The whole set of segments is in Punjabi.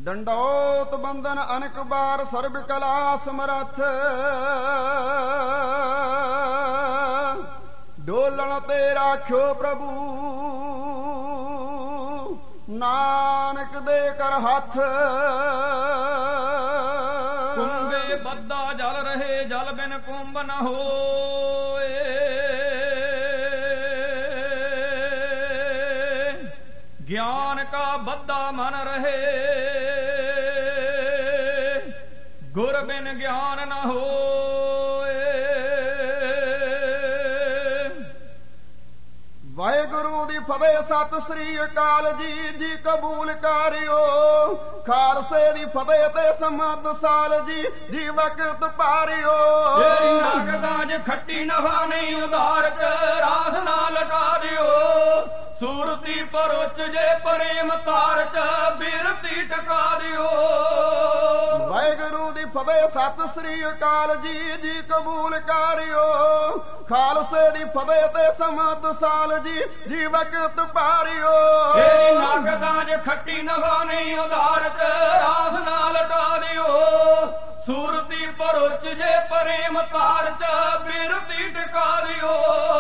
ਡੰਡੋਤ ਬੰਦਨ ਅਨਕ ਬਾਰ ਸਰਬ ਕਲਾ ਸਮਰੱਥ ਡੋਲਣ ਤੇ ਰਾਖਿਓ ਪ੍ਰਭੂ ਨਾਨਕ ਦੇ ਕਰ ਹੱਥ ਕੁੰਭੇ ਬੱਧਾ ਜਲ ਰਹੇ ਜਲ ਬਿਨ ਕੁੰਭ ਨ ਹੋਏ ਗਿਆਨ ਕਾ ਬੱਧਾ ਮਨ ਰਹੇ ਗੁਰ ਬਿਨ ਗਿਆਨ ਨ ਹੋਏ ਵਾਹਿਗੁਰੂ ਦੀ ਫਤਿਹ ਸਤਿ ਸ੍ਰੀ ਅਕਾਲ ਜੀ ਜੀ ਕਬੂਲ ਕਰਿਓ ਖਾਲਸੇ ਦੀ ਫਤਿਹ ਤੇ ਸਮਤ ਸਾਲ ਜੀ ਜੀ ਵਕਤ ਪਾਰਿਓ ਤੇਰੀ ਨਾਗਦਾਜ ਖੱਟੀ ਨਫਾ ਨਹੀਂ ਉਧਾਰ ਚ ਰਾਸ ਨਾ ਲਟਾ ਦਿਓ ਸੂਰਤੀ ਪਰੁੱਚ ਜੇ ਪ੍ਰੇਮ ਤਾਰ ਚ ਬਿਰਤੀ ਟਕਾ ਦਿਓ ਵਾਹਿਗੁਰੂ ਦੀ ਫਤਿਹ ਸਤਿ ਸ੍ਰੀ ਅਕਾਲ ਜੀ ਜੀ ਕਬੂਲ ਕਰਿਓ ਖਾਲਸੇ ਦੀ ਫਤਿਹ ਤੇ ਸਮਤ ਸਾਲ ਜੀ ਜੀ ਵਕਤ ਪਾਰਿਓ ਤੇਰੀ ਨਾਗਦਾਜ ਖੱਟੀ ਨਫਾ ਨਹੀਂ ਉਧਾਰ ਚ ਰਾਸ ਨਾ ਲਟਾ ਦਿਓ ਸੂਰਤੀ ਪਰੁੱਚ ਜੇ ਪ੍ਰੇਮ ਤਾਰ ਚ ਬਿਰਤੀ ਟਕਾ ਦਿਓ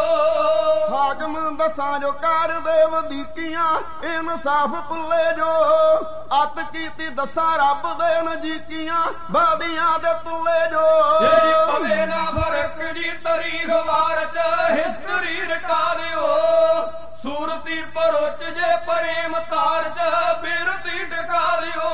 ਹਾਕਮ ਦਸਾਂ ਜੋ ਕਰ ਦੇ ਵਧੀਕੀਆਂ ਇਨਸਾਫ ਭੁੱਲੇ ਜੋ ਅੱਤ ਕੀਤੀ ਦਸਾਂ ਰੱਬ ਦੇ ਨਜੀਕੀਆਂ ਬਾਦੀਆਂ ਦੇ ਤੁੱਲੇ ਜੋ ਤੇਰੀ ਪਵੇ ਨਾ ਫਰਕ ਜੀ ਤਰੀਖ ਵਾਰ ਚ ਹਿਸਟਰੀ ਰਟਾ ਦਿਓ ਸੂਰਤੀ ਪਰੁੱਚ ਜੇ ਪ੍ਰੇਮ ਤਾਰ ਚ ਬਿਰਤੀ ਟਕਾ ਦਿਓ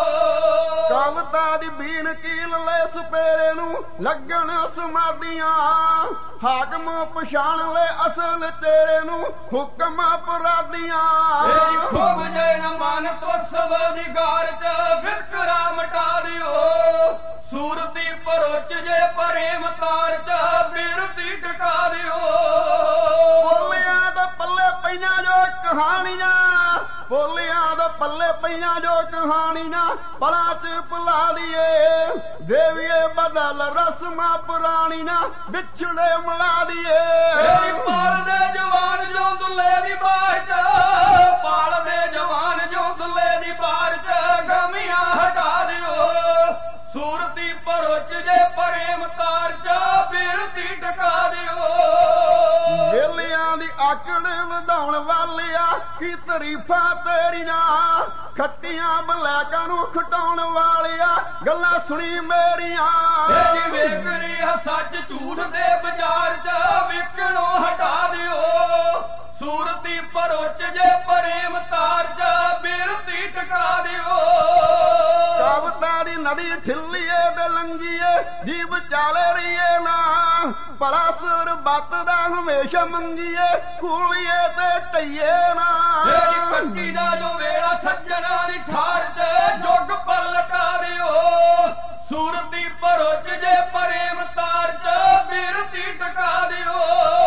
ਕਵਿਤਾ ਦੀ ਬੀਨ ਕੀਲ ਲੈ ਸਪੇਰੇ ਨੂੰ ਲੱਗਣ ਸਮਾਦੀਆਂ ਹਾਕਮ ਪਛਾਣ ਲੈ ਅਸਲ ਤੇਰੇ ਨੂੰ ਹੁਕਮ ਅਪਰਾਧੀਆਂ ਤੇਰੀ ਖੁਬ ਜੇ ਨ ਮਨ ਤਵਸਵ ਦੀ ਗਾਰ ਚ ਵਿਤਕਰਾ ਮਟਾ ਦਿਓ ਸੂਰਤੀ ਪਰੁੱਚ ਜੇ ਪ੍ਰੇਮ ਤਾਰ ਚ ਬਿਰਤੀ ਟਕਾ ਦਿਓ ਬੋਲਿਆਂ ਦੇ ਪੱਲੇ ਪਈਆਂ ਜੋ ਕਹਾਣੀਆਂ ਬੋਲਿਆਂ ਦੇ ਪੱਲੇ ਪਈਆਂ ਜੋ ਕਹਾਣੀਆਂ ਪਲਾਂ ਚ ਭੁਲਾ ਦੀਏ ਦੇਵੀਏ ਬਦਲ ਰਸਮਾਂ ਪੁਰਾਣੀਆਂ ਵਿਛੜੇ ਮਿਲਾ ਦੀਏ ਤੇਰੀ ਪਾਲ ਦੇ ਜਵਾਨ ਜੋ ਦੁੱਲੇ ਦੀ ਬਾਹ ਚ ਪਾਲ ਦੇ ਜਵਾਨ ਜੋ ਦੁੱਲੇ ਦੀ ਬਾਹ ਚ ਗਮੀਆਂ ਹਟਾ ਦਿਓ ਸੂਰਤੀ ਪਰੁੱਚ ਜੇ ਪ੍ਰੇਮ ਤਾਰ ਚ ਬਿਰਤੀ ਟਕਾ ਦਿਓ ਵੇਲਿਆਂ ਦੀ ਆਕੜ ਵਧਾਉਣ ਵਾਲਿਆ ਕੀ ਤਾਰੀਫਾਂ ਤੇਰੀਆਂ ਖੱਟੀਆਂ ਬਲੈਕਾਂ ਨੂੰ ਖਟਾਉਣ ਵਾਲਿਆ ਗੱਲਾਂ ਸੁਣੀ ਮੇਰੀਆਂ ਤੇਰੀ ਵੇਖਰੀ ਸੱਚ ਝੂਠ ਦੇ ਬਾਜ਼ਾਰ ਚ ਵਿਕਣੋਂ ਹਟਾ ਦਿਓ ਸੂਰਤੀ ਪਰੁੱਚ ਜੇ ਪ੍ਰੇਮ ਤਾਰ ਚ ਬਿਰਤੀ ਟਕਾ ਦਿਓ ਕਵਿਤਾ ਦੀ ਨਦੀ ਠਿੱਲੀਏ ਤੇ ਲੰਗੀਏ ਜੀਵ ਚਾਲੇ ਰਹੀਏ ਨਾ ਭਲਾ ਸੁਰ ਬੱਤ ਦਾ ਹਮੇਸ਼ਾ ਮੰਗੀਏ ਕੂਲੀਏ ਤੇ ਟਈਏ ਨਾ ਤੇਰੀ ਕੱਟੀ ਦਾ ਜੋ ਵੇਲਾ ਸੱਜਣਾ ਦੀ ਠਾਰ ਚ ਜੁਗ ਪਲਟਾ ਦਿਓ ਸੂਰਤੀ ਪਰੁੱਚ ਜੇ ਪ੍ਰੇਮ ਤਾਰ ਚ ਬਿਰਤੀ ਟਕਾ ਦਿਓ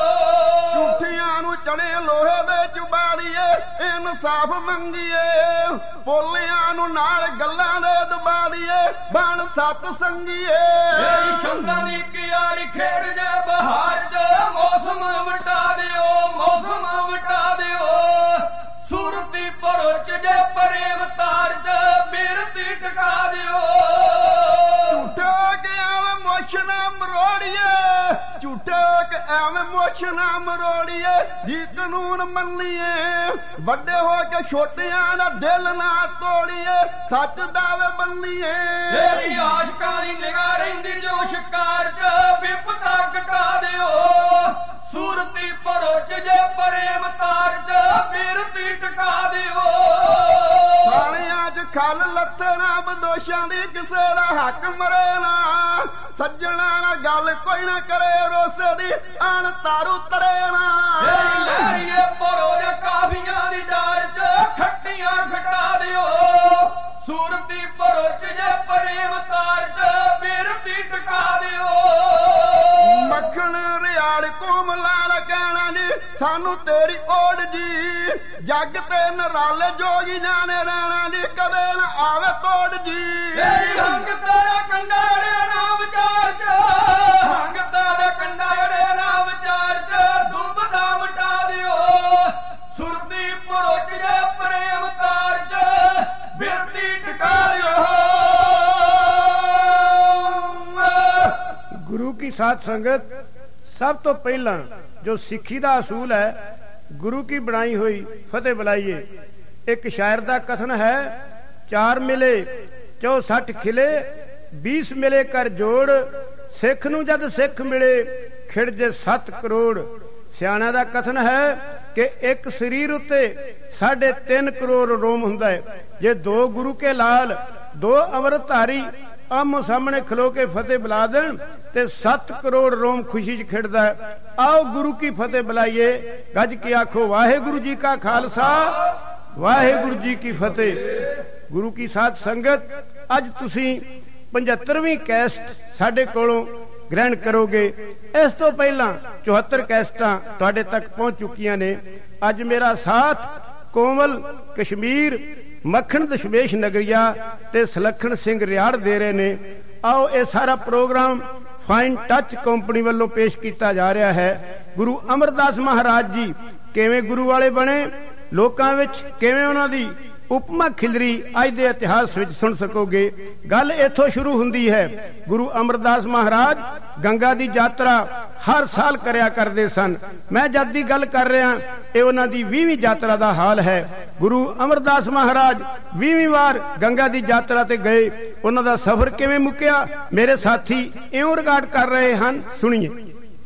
ਝੂਠਿਆਂ ਨੂੰ ਚਣੇ ਲੋਹੇ ਦੇ ਚੁਬਾੜੀਏ ਇਨਸਾਫ ਮੰਗੀਏ ਬੋਲਿਆਂ ਨੂੰ ਨਾਲ ਗੱਲਾਂ ਦੇ ਦਬਾ ਦੀਏ ਬਣ ਸਤ ਸੰਗੀਏ ਤੇਰੀ ਸ਼ਬਦਾਂ ਦੀ ਕਿਆਰੀ ਖੇਡ ਜੇ ਬਹਾਰ ਚ ਮੌਸਮ ਵਟਾ ਦਿਓ ਮੌਸਮ ਵਟਾ ਦਿਓ ਸੂਰਤੀ ਪਰੁੱਚ ਜੇ ਪ੍ਰੇਮ ਤਾਰ ਚ ਬਿਰਤੀ ਟਕਾ ਦਿਓ ਝੂਠੇ ਕੇ ਐਵੇਂ ਮੁੱਛ ਨਾ ਮਰੋੜੀਏ ਝੂਠੇ ਕੇ ਐਵੇਂ ਮੁੱਛ ਨਾ ਮਰੋੜੀਏ ਜੀ ਕਾਨੂੰਨ ਮੰਨੀਏ ਵੱਡੇ ਹੋ ਕੇ ਛੋਟਿਆਂ ਦਾ ਦਿਲ ਨਾ ਤੋੜੀਏ ਸੱਚ ਦਾਵੇ ਬੰਨੀਏ ਤੇਰੀ ਆਸ਼ਕਾਂ ਦੀ ਨਿਗਾਹ ਰਹਿੰਦੀ ਜੋ ਸ਼ਿਕਾਰ ਚ ਵਿਪਤਾ ਘਟਾ ਦਿਓ ਸੂਰਤੀ ਪਰੁੱਚ ਜੇ ਪ੍ਰੇਮ ਤਾਰ ਚ ਬਿਰਤੀ ਟਕਾ ਦਿਓ ਥਾਣਿਆਂ 'ਚ ਖਲ ਲੱਥਣਾ ਬਦੋਸ਼ਾਂ ਦੀ ਕਿਸੇ ਦਾ ਹੱਕ ਮਰੇ ਨਾ ਸੱਜਣਾ ਨਾ ਗੱਲ ਕੋਈ ਨਾ ਕਰੇ ਰੋਸੇ ਦੀ ਅਣ ਤਾਰੂ ਤਰੇ ਨਾ ਤੇਰੀ ਲਹਿਰੀਏ ਪਰੋ ਦੇ ਕਾਫੀਆਂ ਦੀ ਡਾਰ ਚ ਖੱਟੀਆਂ ਘਟਾ ਦਿਓ ਸੂਰਤੀ ਪਰੁੱਚ ਜੇ ਪ੍ਰੇਮ ਤਾਰ ਚ ਬਿਰਤੀ ਟਕਾ ਦਿਓ ਮੱਖਣ ਰਿਆੜ ਕੋਮਲਾਲ ਕਹਿਣਾ ਜੀ ਸਾਨੂੰ ਤੇਰੀ ਓੜ ਜੀ ਜੱਗ ਤੇ ਨਰਾਲੇ ਜੋਗੀ ਜਾਣੇ ਰਹਿਣਾ ਜੀ ਕਦੇ ਨਾ ਆਵੇ ਤੋੜ ਜੀ ਤੇਰੀ ਹੰਗ ਤੇਰਾ ਕੰਡਾ ੜੇ ਨਾ ਵਿਚਾਰ ਚ ਹੰਗ ਤੇਰਾ ਕੰਡਾ ੜੇ ਨਾ ਵਿਚਾਰ ਚ ਦੁਬਦਾ ਮਟਾ ਦਿਓ ਸੁਰਤੀ ਪਰੁੱਚ ਜੇ ਪ੍ਰੇਮ ਤਾਰ ਚ ਬਿਰਤੀ ਟਕਾ ਦਿਓ साध संगत, सब तो पहला जो सिक्खी का असूल है, गुरु की बनाई हुई फतेह बुलाइए। एक शायर का कथन है, 4 मिले 64 खिले, 20 मिले कर जोड़, सिख नूं जद सिख मिले खिड़ जे 7 करोड़। सियाणा का कथन है कि एक शरीर उत्ते 3.5 करोड़ रोम हुंदा है। जे 2 गुरु के लाल 2 अमृतधारी आमो सामने खलो के फतेह बुला देन ते 7 करोड़ रोम खुशी च खिड़दा है। आओ गुरु की फतेह बुलाइए, गज के आखो वाहेगुरु जी का खालसा, वाहेगुरु जी की फतेह। गुरु की साध संगत, अज तुसी 75ਵੀਂ कैस्ट साडे कोलों ग्रहण करोगे। इस तो पहला 74 कैस्टां तुहाडे तक पहुंच चुकियां ने। अज मेरा साथ कोमल कश्मीर, मक्खण दशमेश नगरिया ते सलखण सिंह रियाड़ दे रहे ने। आओ ये सारा प्रोग्राम फाइन टच कंपनी वालों पेश किया जा रहा है। गुरु अमरदास महाराज जी किवें गुरु वाले बने, लोकां विच किवें उन्हां दी उपमा खिलरी अज दे इतिहास विच सुन सकोगे। गल इथों शुरू हुंदी है। गुरु अमरदास महाराज गंगा दी यात्रा हर साल करया करदे सन। मैं जद दी गल कर रहा, ये उन्हां दी 20वीं यात्रा दा हाल है। गुरु अमरदास महाराज 20वीं बार गंगा दी यात्रा ते गए। उन्हां दा सफर किवें मुक्या, मेरे साथी इउं रिकॉर्ड कर रहे हैं, सुनिए।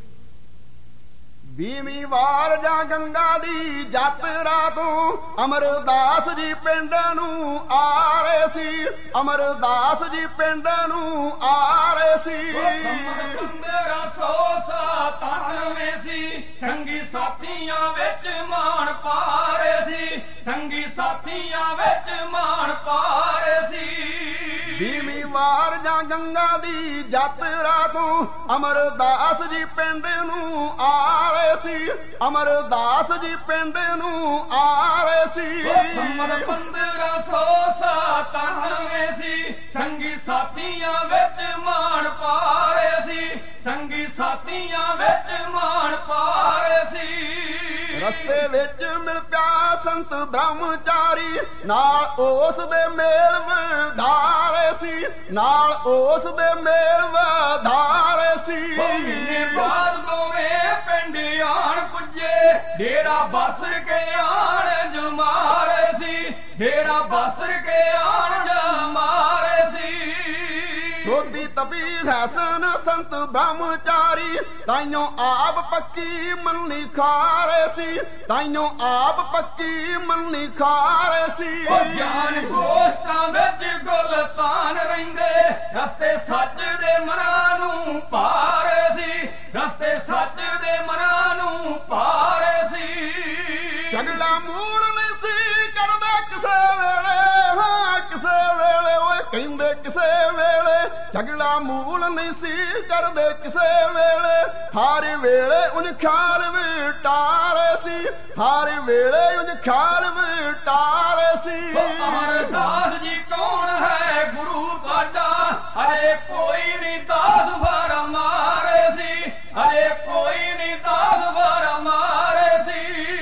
20ਵੀਂ ਵਾਰ ਜਾਂ गंगा दी यात्रा तो अमरदास जी पिंड नूं आ रहे सी, अमरदास जी पिंड नूं आ रहे सी। 1597 सी, संगी साथियां विच मान पा रहे सी, संगी साथियां विच मान पा रहे सी। 20ਵੀਂ ਵਾਰ ਜਾਂ गंगा दी यात्रा तो अमरदास जी पिंड नूं आ रहे सी, अमरदास जी पिंड नूं आ रहे सी। 1597 सी, संगी साथियां विच मान पा रहे सी, संगी साथियां विच मान पा रहे सी। रस्ते विच मिल पिया संत ब्रह्मचारी, नाल उस दे मेल वधारे सी, नाल उस दे मेल वधारे सी। महीने बाद दोवें पिंड आण पुजे, डेरा बसर के आण जमारे सी, डेरा बसर के आण जमारे सी। सोधी तपी हसन संत ब्रह्मचारी, ताइयों आप पक्की मन्नी खारे सी, ताइयों आप पक्की मन्नी खारे सी। ज्ञान गोष्ठां विच गुलतान रहिंदे, रस्ते सच दे मनां नूं पारे सी, रस्ते सच दे मनां नूं पारे सी। झगड़ा मूड़ नहीं सी करदे किसे वेले, हाँ किसे वेले ओए कहंदे किसे वेले, झगड़ा मूल नहीं सी करदे किसे वेले, हर वेले उन ख्याल विटारे सी, हर वेले उन ख्याल विटारे सी। अमरदास जी कौन है गुरु तुहाडा, अरे कोई नहीं दास भर मारे सी, अरे कोई नहीं दास भर मारे सी।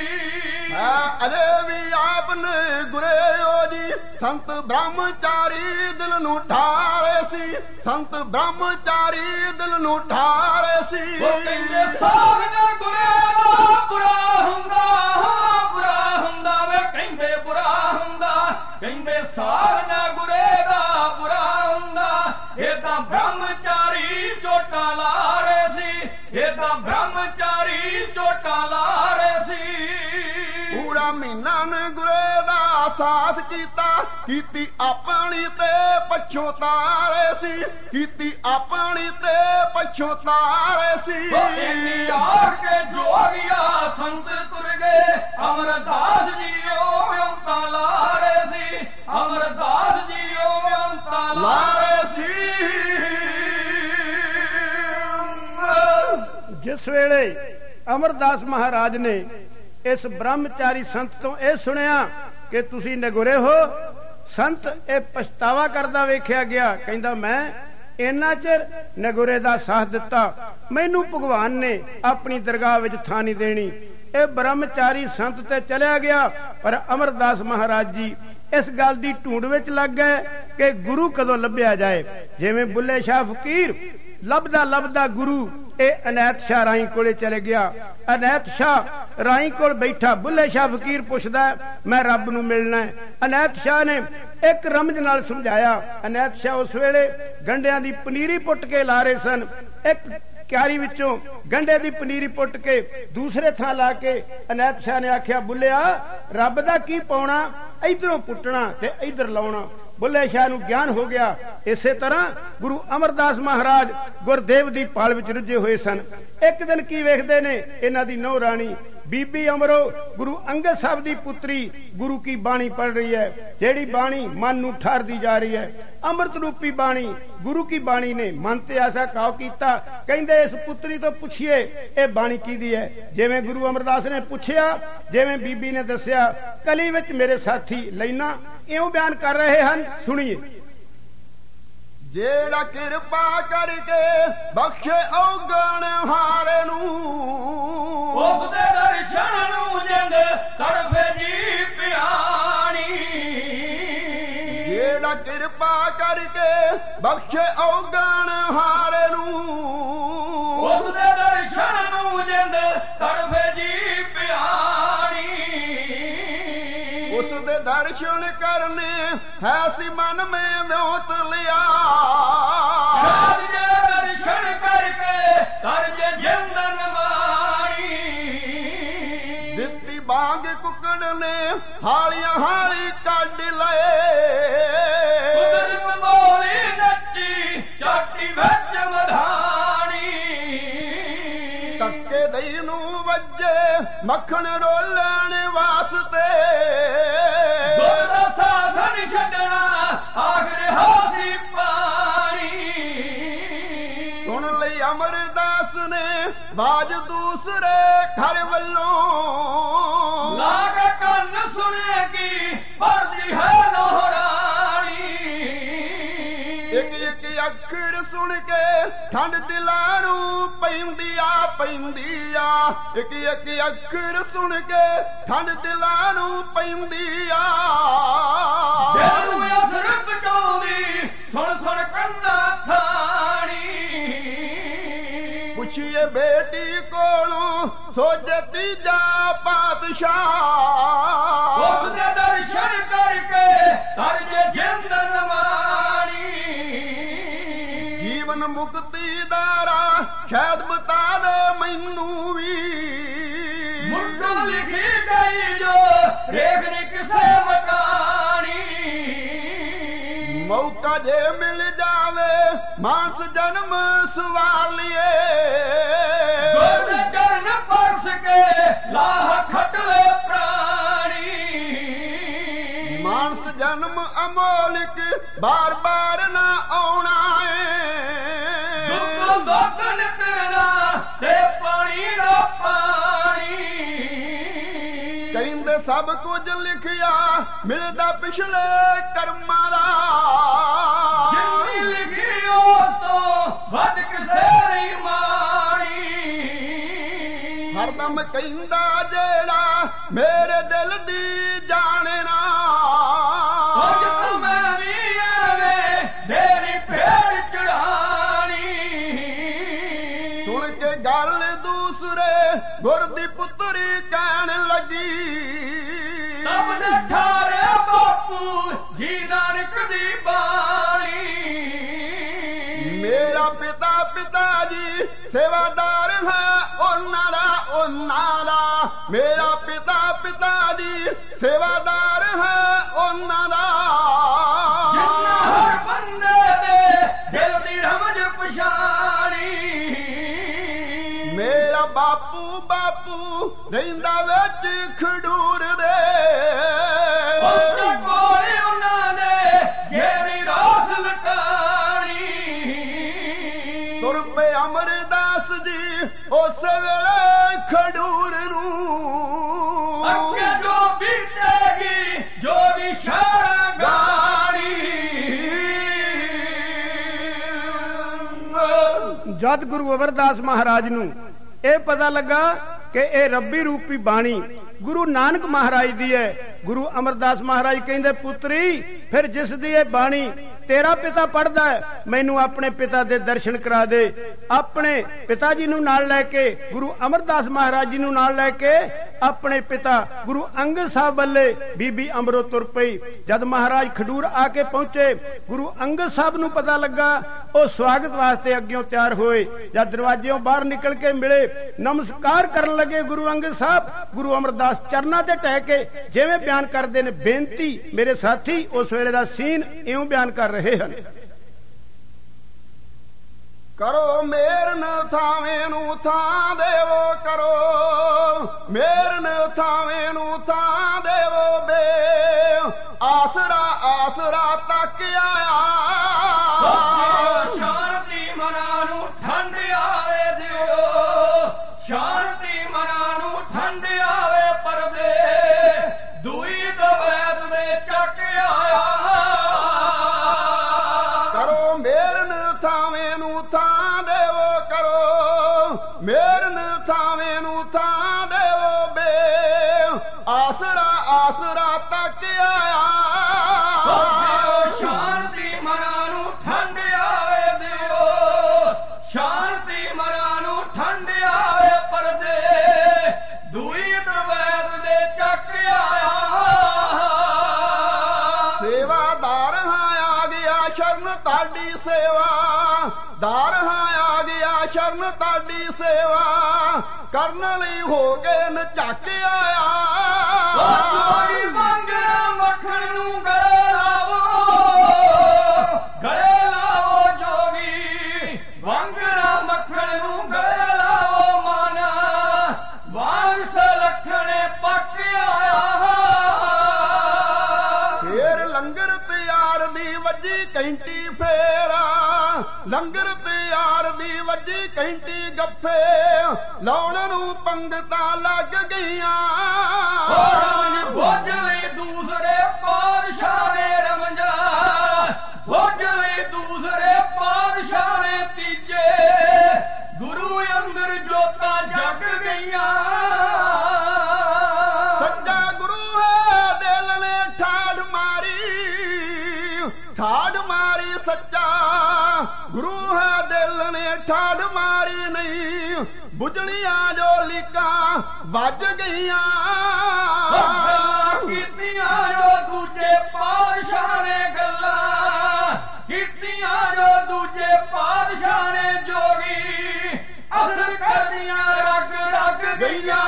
अरे भी आपने गुरे ओ जी संत ब्रह्मचारी दिल नूं ठारे सी, संत ब्रह्मचारी दिल नूं ठारे सी। कहंदे साग ना गुरे दा बुरा हुंदा, बुरा हुंदा वे कहंदे बुरा हुंदा, कहंदे साग ना गुरे दा बुरा हुंदा। ये तां ब्रह्मचारी चोटा ला रहे सी, ये तां ब्रह्मचारी चोटा ला रहे सी। पूरा महीना ने गुरे दा साथ कीता, कीती अपनी ते पछोतारे सी, कीती अपनी ते पछोतारे सी। आर के जोगिया संत तुर गए, अमरदास जी ओ अंता ला रहे सी, अमरदास जी ओ अंता ला रहे सी। जिस वेले अमरदास महाराज ने इस ब्रह्मचारी संत तो यह सुनिया कि तुसी नगुरे हो, संत ये पछतावा करदा वेख्या गया। कहंदा मैं इन्ना चिर नगुरे दा साथ दिता, मैनू भगवान ने अपनी दरगाह विच थां नहीं देनी। ये ब्रह्मचारी संत ते चलिया गया, पर अमरदास महाराज जी इस गल दी ढूंढ विच लग गए कि गुरु कदों लभ्या जाए। जिवें बुल्ले शाह फकीर ਲੱਭਦਾ ਲੱਭਦਾ ਗੁਰੂ ਇਹ ਅਨੈਤ ਸ਼ਾਹ ਰਾਈ ਕੋਲੇ ਚਲੇ ਗਿਆ। ਅਨੈਤ ਸ਼ਾਹ ਰਾਈ ਕੋਲ ਬੈਠਾ, ਬੁੱਲੇ ਸ਼ਾਹ ਫਕੀਰ ਪੁੱਛਦਾ ਮੈਂ ਰੱਬ ਨੂੰ ਮਿਲਣਾ। ਅਨੈਤ ਸ਼ਾਹ ਨੇ ਇੱਕ ਰਮਜ ਨਾਲ ਸਮਝਾਇਆ। ਅਨੈਤ ਸ਼ਾਹ ਉਸ ਵੇਲੇ ਗੰਢਿਆਂ ਦੀ ਪਨੀਰੀ ਪੁੱਟ ਕੇ ਲਾ ਰਹੇ ਸਨ। ਇੱਕ ਕਿਆਰੀ ਵਿੱਚੋਂ ਗੰਢੇ ਦੀ ਪਨੀਰੀ ਪੁੱਟ ਕੇ ਦੂਸਰੇ ਥਾਂ ਲਾ ਕੇ ਅਨੈਤ ਸ਼ਾਹ ਨੇ ਆਖਿਆ ਬੁੱਲਿਆ ਰੱਬ ਦਾ ਕੀ ਪਾਉਣਾ, ਇਧਰੋਂ ਪੁੱਟਣਾ ਤੇ ਇਧਰ ਲਾਉਣਾ। ਬੁੱਲੇ ਸ਼ਾਹ ਨੂੰ ਗਿਆਨ ਹੋ ਗਿਆ। ਇਸੇ ਤਰ੍ਹਾਂ ਗੁਰੂ ਅਮਰਦਾਸ ਮਹਾਰਾਜ ਗੁਰਦੇਵ ਦੀ ਭਾਲ ਵਿੱਚ ਰੁੱਝੇ ਹੋਏ ਸਨ। ਇੱਕ ਦਿਨ ਕੀ ਵੇਖਦੇ ਨੇ, ਇਹਨਾਂ ਦੀ ਨੌ ਰਾਣੀ ਬੀਬੀ ਅਮਰੋ ਗੁਰੂ ਅੰਗਦ ਸਾਹਿਬ ਦੀ ਪੁੱਤਰੀ ਗੁਰੂ ਕੀ ਬਾਣੀ ਪੜ ਰਹੀ ਹੈ, ਜਿਹੜੀ ਬਾਣੀ ਮਨ ਨੂੰ ਠਾਰਦੀ ਜਾ ਰਹੀ ਹੈ। ਅੰਮ੍ਰਿਤ ਰੂਪੀ ਬਾਣੀ ਗੁਰੂ ਕੀ ਬਾਣੀ ਨੇ ਮਨ ਤੇ ਐਸਾ ਕਾਵ ਕੀਤਾ, ਕਹਿੰਦੇ ਇਸ ਪੁੱਤਰੀ ਤੋਂ ਪੁੱਛੀਏ ਇਹ ਬਾਣੀ ਕਿਹਦੀ ਹੈ। ਜਿਵੇਂ ਗੁਰੂ ਅਮਰਦਾਸ ਨੇ ਪੁੱਛਿਆ, ਜਿਵੇਂ ਬੀਬੀ ਨੇ ਦੱਸਿਆ, ਕਲੀ ਵਿੱਚ ਮੇਰੇ ਸਾਥੀ ਲੈਣਾ ਇਉਂ ਬਿਆਨ ਕਰ ਰਹੇ ਹਨ, ਸੁਣੀਏ। ਜਿਹੜਾ ਕਿਰਪਾ ਕਰਕੇ ਬਖਸ਼ੇ ਔਗਣ ਹਾਰੇ ਨੂੰ, ਉਸ ਦੇ ਦਰਸ਼ਨ ਨੂੰ ਜਿੰਦ ਤੜਫੇ ਜੀ ਪਿਆਣੀ। ਜਿਹੜਾ ਕਿਰਪਾ ਕਰਕੇ ਬਖਸ਼ੇ ਔਗਣ ਹਾਰੇ ਨੂੰ, ਉਸ ਦੇ ਦਰਸ਼ਨ ਨੂੰ ਜਿੰਦ ਤੜਫੇ ਜੀ ਪਿਆਣੀ। ਉਸ ਦੇ ਦਰਸ਼ਨ ਕਰਨੇ ਹੈ ਸੀ ਮਨ ਮੈਂ ਵਿਉਤ ਲਿਆ। ਦਰਸ਼ਨ ਕਰਕੇ ਤਰਜੇ ਜਿੰਦਨ ਵਾਣੀ। ਦਿੱਤੀ ਬਾਗ ਕੁੱਕੜ ਨੇ ਹਾਲੀਆਂ ਹਾਲੀ ਕੱਢ ਲਏ। ਕੁਦਰਤ ਬੋਲੀ ਨੱਚੀ ਚਾਟੀ ਵਿੱਚ ਮਧਾਣੀ। ਧੱਕੇ ਦਈ ਨੂੰ ਵੱਜੇ ਮੱਖਣ ਰੋਲਣ ਵਾਸਤੇ। ਦੁੱਧ ਦਾ ਸਾਥ ਨਹੀਂ ਛੱਡਣਾ ਆਖਰ ਹਾਸੀ ਪਾਣੀ। ਸੁਣ ਲਈ ਅਮਰਦਾਸ ਨੇ ਬਾਜ ਦੂਸਰੇ ਘਰ ਵੱਲੋਂ। ਲਾ ਕੇ ਕੰਨ ਸੁਣੇਗੀ ਪੜਦੀ ਹੈ ਨੋਹਰਾਣੀ। ਇੱਕ ਇੱਕ ਅੱਖਰ ਸੁਣ ਕੇ ਠੰਡ ਦਿਲਾਂ ਨੂੰ ਪੈਂਦੀ ਆ ਪੈਂਦੀ ਆ। ਇੱਕ ਇੱਕ ਅੱਖਰ ਸੁਣ ਕੇ ਠੰਡ ਦਿਲਾਂ ਨੂੰ ਪੈਂਦੀ ਆ। ਦਿਲ ਨੂੰ ਅਸਰ ਪਟਾਉਂਦੀ ਸੁਣ ਸੁਣ ਕੰਨਾਂ ਥਾਣੀ। ਪੁੱਛੀਏ ਬੇਟੀ ਕੋਲੋਂ ਸੋਝੇ ਤੀਜਾ ਪਾਤਸ਼ਾਹ। ਉਸ ਦੇ ਦਰਸ਼ਨ ਕਰਕੇ ਤਰਜੇ ਜਿੰਦਨ ਵਾਣੀ। ਜੀਵਨ ਮੁਕਤੀ ਦਾ ਰਾਹ ਸ਼ਾਇਦ ਬਤਾ ਦੇ ਮੈਨੂੰ ਵੀ। ਮੁੱਢੋਂ ਲਿਖੀ ਗਈ ਜੋ ਰੇਖ ਨੀ ਕਿਸੇ ਮਟਾਣੀ। ਮੌਕਾ ਜੇ ਮਿਲ ਜਾਵੇ ਮਾਨਸ ਜਨਮ ਸਵਾਲੀਏ। ਗੁਰ ਦੇ ਚਰਨ ਪਰਸ ਕੇ ਲਾਹ ਖਟਲੇ ਪ੍ਰਾਣੀ। ਮਾਨਸ ਜਨਮ ਅਮੋਲਿਕ ਬਾਰ ਬਾਰ ਨਾ ਆਉਣਾ ਏ। ਦੁੱਖੋਂ ਦੁੱਖ ਨਿਕਲਣਾ ਤੇ ਪਾਣੀ ਦਾ ਪਾਣੀ। ਕਹਿੰਦੇ ਸਭ ਕੁਝ ਲਿਖਿਆ ਮਿਲਦਾ ਪਿਛਲੇ ਕਰਮਾਂ ਦਾ। ਜਿੰਨੀ ਲਿਖੀ ਉਸ ਤੋਂ ਵੱਧ ਕਿਸੇ ਨਹੀਂ ਮਾਣੀ। ਹਰਦਮ ਕਹਿੰਦਾ ਜਿਹੜਾ ਮੇਰੇ ਦਿਲ ਦੀ ਜਾਣੇ ਨਾ। ਅੱਜ ਤੂੰ ਮੈਂ ਵੀ ਐਵੇਂ ਤੇਰੀ ਭੇਡ ਚੜਾਣੀ। ਸੁਣ ਕੇ ਗੱਲ ਦੂਸਰੇ ਗੁਰ ਦੀ ਪੁੱਤਰੀ ਕਹਿਣ ਲੱਗੀ। ਤਬ ਦੇ ਠਾਰੇ ਬਾਪੂ ਜੀ ਨਾਨਕ ਦੀ ਬਾਣੀ। ਮੇਰਾ ਪਿਤਾ ਜੀ ਸੇਵਾਦਾਰ ਹੈ ਉਹਨਾਂ ਦਾ। ਮੇਰਾ ਪਿਤਾ ਜੀ ਸੇਵਾਦਾਰ ਹੈ ਉਹਨਾਂ ਦਾ। ਜਿੰਨਾ ਹਰ ਬੰਦੇ ਦੇ ਦਿਲ ਦੀ ਰਮਜ ਪਛਾਣੀ। ਮੇਰਾ ਬਾਪੂ ਰਹਿੰਦਾ ਵਿੱਚ ਖਡੂਰ ਦੇ। ਉੱਤੇ ਕੋਲੇ ਉਹਨਾਂ ਦੇ ਜਿਹੜੀ ਰਾਸ ਲਟਾਣੀ। ਤੁਰ ਪਏ ਅਮਰਦਾਸ ਜੀ ਉਸੇ ਵੇਲੇ ਖਡੂਰ ਨੂੰ। ਅੱਗੇ ਜੋ ਬੀਤੇਗੀ ਜੋ ਵੀ ਸ਼ਾਰਾ ਗਾੜੀ। ਜਦ ਗੁਰੂ ਅਮਰਦਾਸ ਮਹਾਰਾਜ ਨੂੰ ਇਹ ਪਤਾ ਲੱਗਾ ਕਿ ਇਹ ਰੱਬੀ ਰੂਪੀ ਬਾਣੀ ਗੁਰੂ ਨਾਨਕ ਮਹਾਰਾਜ ਦੀ ਹੈ, ਗੁਰੂ ਅਮਰਦਾਸ ਮਹਾਰਾਜ ਕਹਿੰਦੇ ਪੁੱਤਰੀ ਫਿਰ ਜਿਸ ਦੀ ਇਹ ਬਾਣੀ ਤੇਰਾ ਪਿਤਾ ਪੜਦਾ ਹੈ, ਮੈਨੂੰ ਆਪਣੇ ਪਿਤਾ ਦੇ ਦਰਸ਼ਨ ਕਰਾ ਦੇ। ਆਪਣੇ ਪਿਤਾ ਜੀ ਨੂੰ ਨਾਲ ਲੈ ਕੇ ਗੁਰੂ ਅਮਰਦਾਸ ਮਹਾਰਾਜ ਜੀ ਨੂੰ ਨਾਲ ਲੈ ਕੇ ਆਪਣੇ ਪਿਤਾ ਗੁਰੂ ਅੰਗਦ ਸਾਹਿਬ ਵੱਲੇ ਬੀਬੀ ਅਮਰੋ ਤੁਰ ਪਈ। ਜਦ ਮਹਾਰਾਜ ਖਡੂਰ ਆ ਕੇ ਪਹੁੰਚੇ, ਗੁਰੂ ਅੰਗਦ ਸਾਹਿਬ ਨੂੰ ਪਤਾ ਲੱਗਾ, ਉਹ ਸਵਾਗਤ ਵਾਸਤੇ ਅੱਗਿਓਂ ਤਿਆਰ ਹੋਏ। ਜਦ ਦਰਵਾਜ਼ਿਓਂ ਬਾਹਰ ਨਿਕਲ ਕੇ ਮਿਲੇ, ਨਮਸਕਾਰ ਕਰਨ ਲੱਗੇ ਗੁਰੂ ਅੰਗਦ ਸਾਹਿਬ। ਗੁਰੂ ਅਮਰਦਾਸ ਚਰਨਾਂ ਤੇ ਟਹਿ ਕੇ ਜਿਵੇਂ ਬਿਆਨ ਕਰਦੇ ਨੇ ਬੇਨਤੀ, ਮੇਰੇ ਸਾਥੀ ਉਸ ਵੇਲੇ ਦਾ ਸੀਨ ਇਉਂ ਬਿਆਨ ਕਰ ਰਹੇ ਹਨ। ਕਰੋ ਮੇਰਨ ਥਾਵੇਂ ਨੂੰ ਥਾਂ ਦੇਵੋ, ਕਰੋ ਮੇਰਨ ਥਾਵੇਂ ਨੂੰ ਥਾਂ ਦੇਵੋ ਬੇ, ਆਸਰਾ ਆਸਰਾ ਤੱਕ ਆਇਆ। ਸ਼ਾਂਤੀ ਮਨਾਂ ਨੂੰ ਠੰਡ ਆਵੇ ਦਿਓ, ਸ਼ਾਂਤੀ ਮਨਾਂ ਨੂੰ ਠੰਡ ਆਵੇ ਪਰਦੇ, ਦੂਈ ਦਵੈਤ ਦੇ ਚੱਕ ਆਇਆ। ਕਰੋ ਮੇਰਨ ਥਾਵੇਂ ਨੂੰ ਥਾਂ ਦੇਵੋ, ਕਰੋ ਮੇਰਨ ਥਾਵੇਂ ਨੂੰ ਥਾਂ ਦੇਵੋ ਬੇ, ਆਸਰਾ ਆਸਰਾ ਤੱਕ ਆਇਆ। ਸ਼ਾਂਤੀ ਮਨਾਂ ਨੂੰ ਠੰਡ ਆਵੇ ਦਿਓ, ਸ਼ਾਂਤੀ ਮਨਾਂ ਨੂੰ ਠੰਡ ਆਵੇ ਪਰਦੇ, ਦੂਈ ਦਵੈਤ ਦੇ ਚੱਕ ਆਇਆ। ਸੇਵਾਦਾਰ ਹਾਂ ਆ ਗਿਆ ਸ਼ਰਨ ਤੁਹਾਡੀ ਸੇਵਾ, ਦਾਰ ਹਾਂ ਆ ਗਿਆ ਸ਼ਰਨ ਤੁਹਾਡੀ ਸੇਵਾ, ਕਰਨ ਲਈ ਹੋ ਗਏ ਨਚੱਕ ਆਇਆ। ਜੋਗੀ ਵਾਂਗਰਾ ਮੱਖਣ ਨੂੰ ਗਲੇ ਲਾਵੋ, ਗਲੇ ਲਾਵੋ ਜੋਗੀ ਵਾਂਗਰਾ ਮੱਖਣ ਨੂੰ ਗਲੇ ਲਾਵੋ, ਮਾਨਾ ਵਾਂਗ ਸਲੱਖਣੇ ਪੱਕ ਆਇਆ। ਫੇਰ ਲੰਗਰ ਤਿਆਰ ਦੀ ਵੱਜੀ ਘੰਟੀ ਫੇਰਾ, ਲੰਗਰ ਤਿਆਰ ਦੀ ਵੱਜੀ ਘੰਟੀ ਗੱਫੇ, ਲਾਉਣ ਨੂੰ ਪੰਗਤਾਂ ਲੱਗ ਗਈਆਂ। ਭੋਜ ਲਈ ਦੂਸਰੇ ਪਾਤਸ਼ਾਹ ਨੇ ਰਮਝਾ, ਭੋਜ ਲਈ ਦੂਸਰੇ ਪਾਤਸ਼ਾਹ ਨੇ ਤੀਜੇ, ਗੁਰੂ ਅੰਦਰ ਜੋਤਾਂ ਜਗ ਗਈਆਂ। ਸੱਚਾ ਗੁਰੂ ਹੈ ਦਿਲ ਨੇ ਠਾੜ ਮਾਰੀ, ਠਾੜ ਮਾਰੀ ਸੱਚਾ ਗੁਰੂ ਹੈ ਦਿਲ ਨੇ ਠਾੜ ਮਾਰੀ, ਨਹੀਂ ਬੁਝਲੀਆਂ ਜੋ ਲੀਕਾਂ ਵੱਜ ਗਈਆਂ। ਕੀਤੀਆਂ ਜੋ ਦੂਜੇ ਪਾਤਸ਼ਾਹ ਨੇ ਗੱਲਾਂ, ਕੀਤੀਆਂ ਜੋ ਦੂਜੇ ਪਾਤਸ਼ਾਹ ਨੇ ਜੋਗੀ, ਅਸਰ ਕਰਦੀਆਂ ਰਗ ਰਗ ਗਈਆਂ।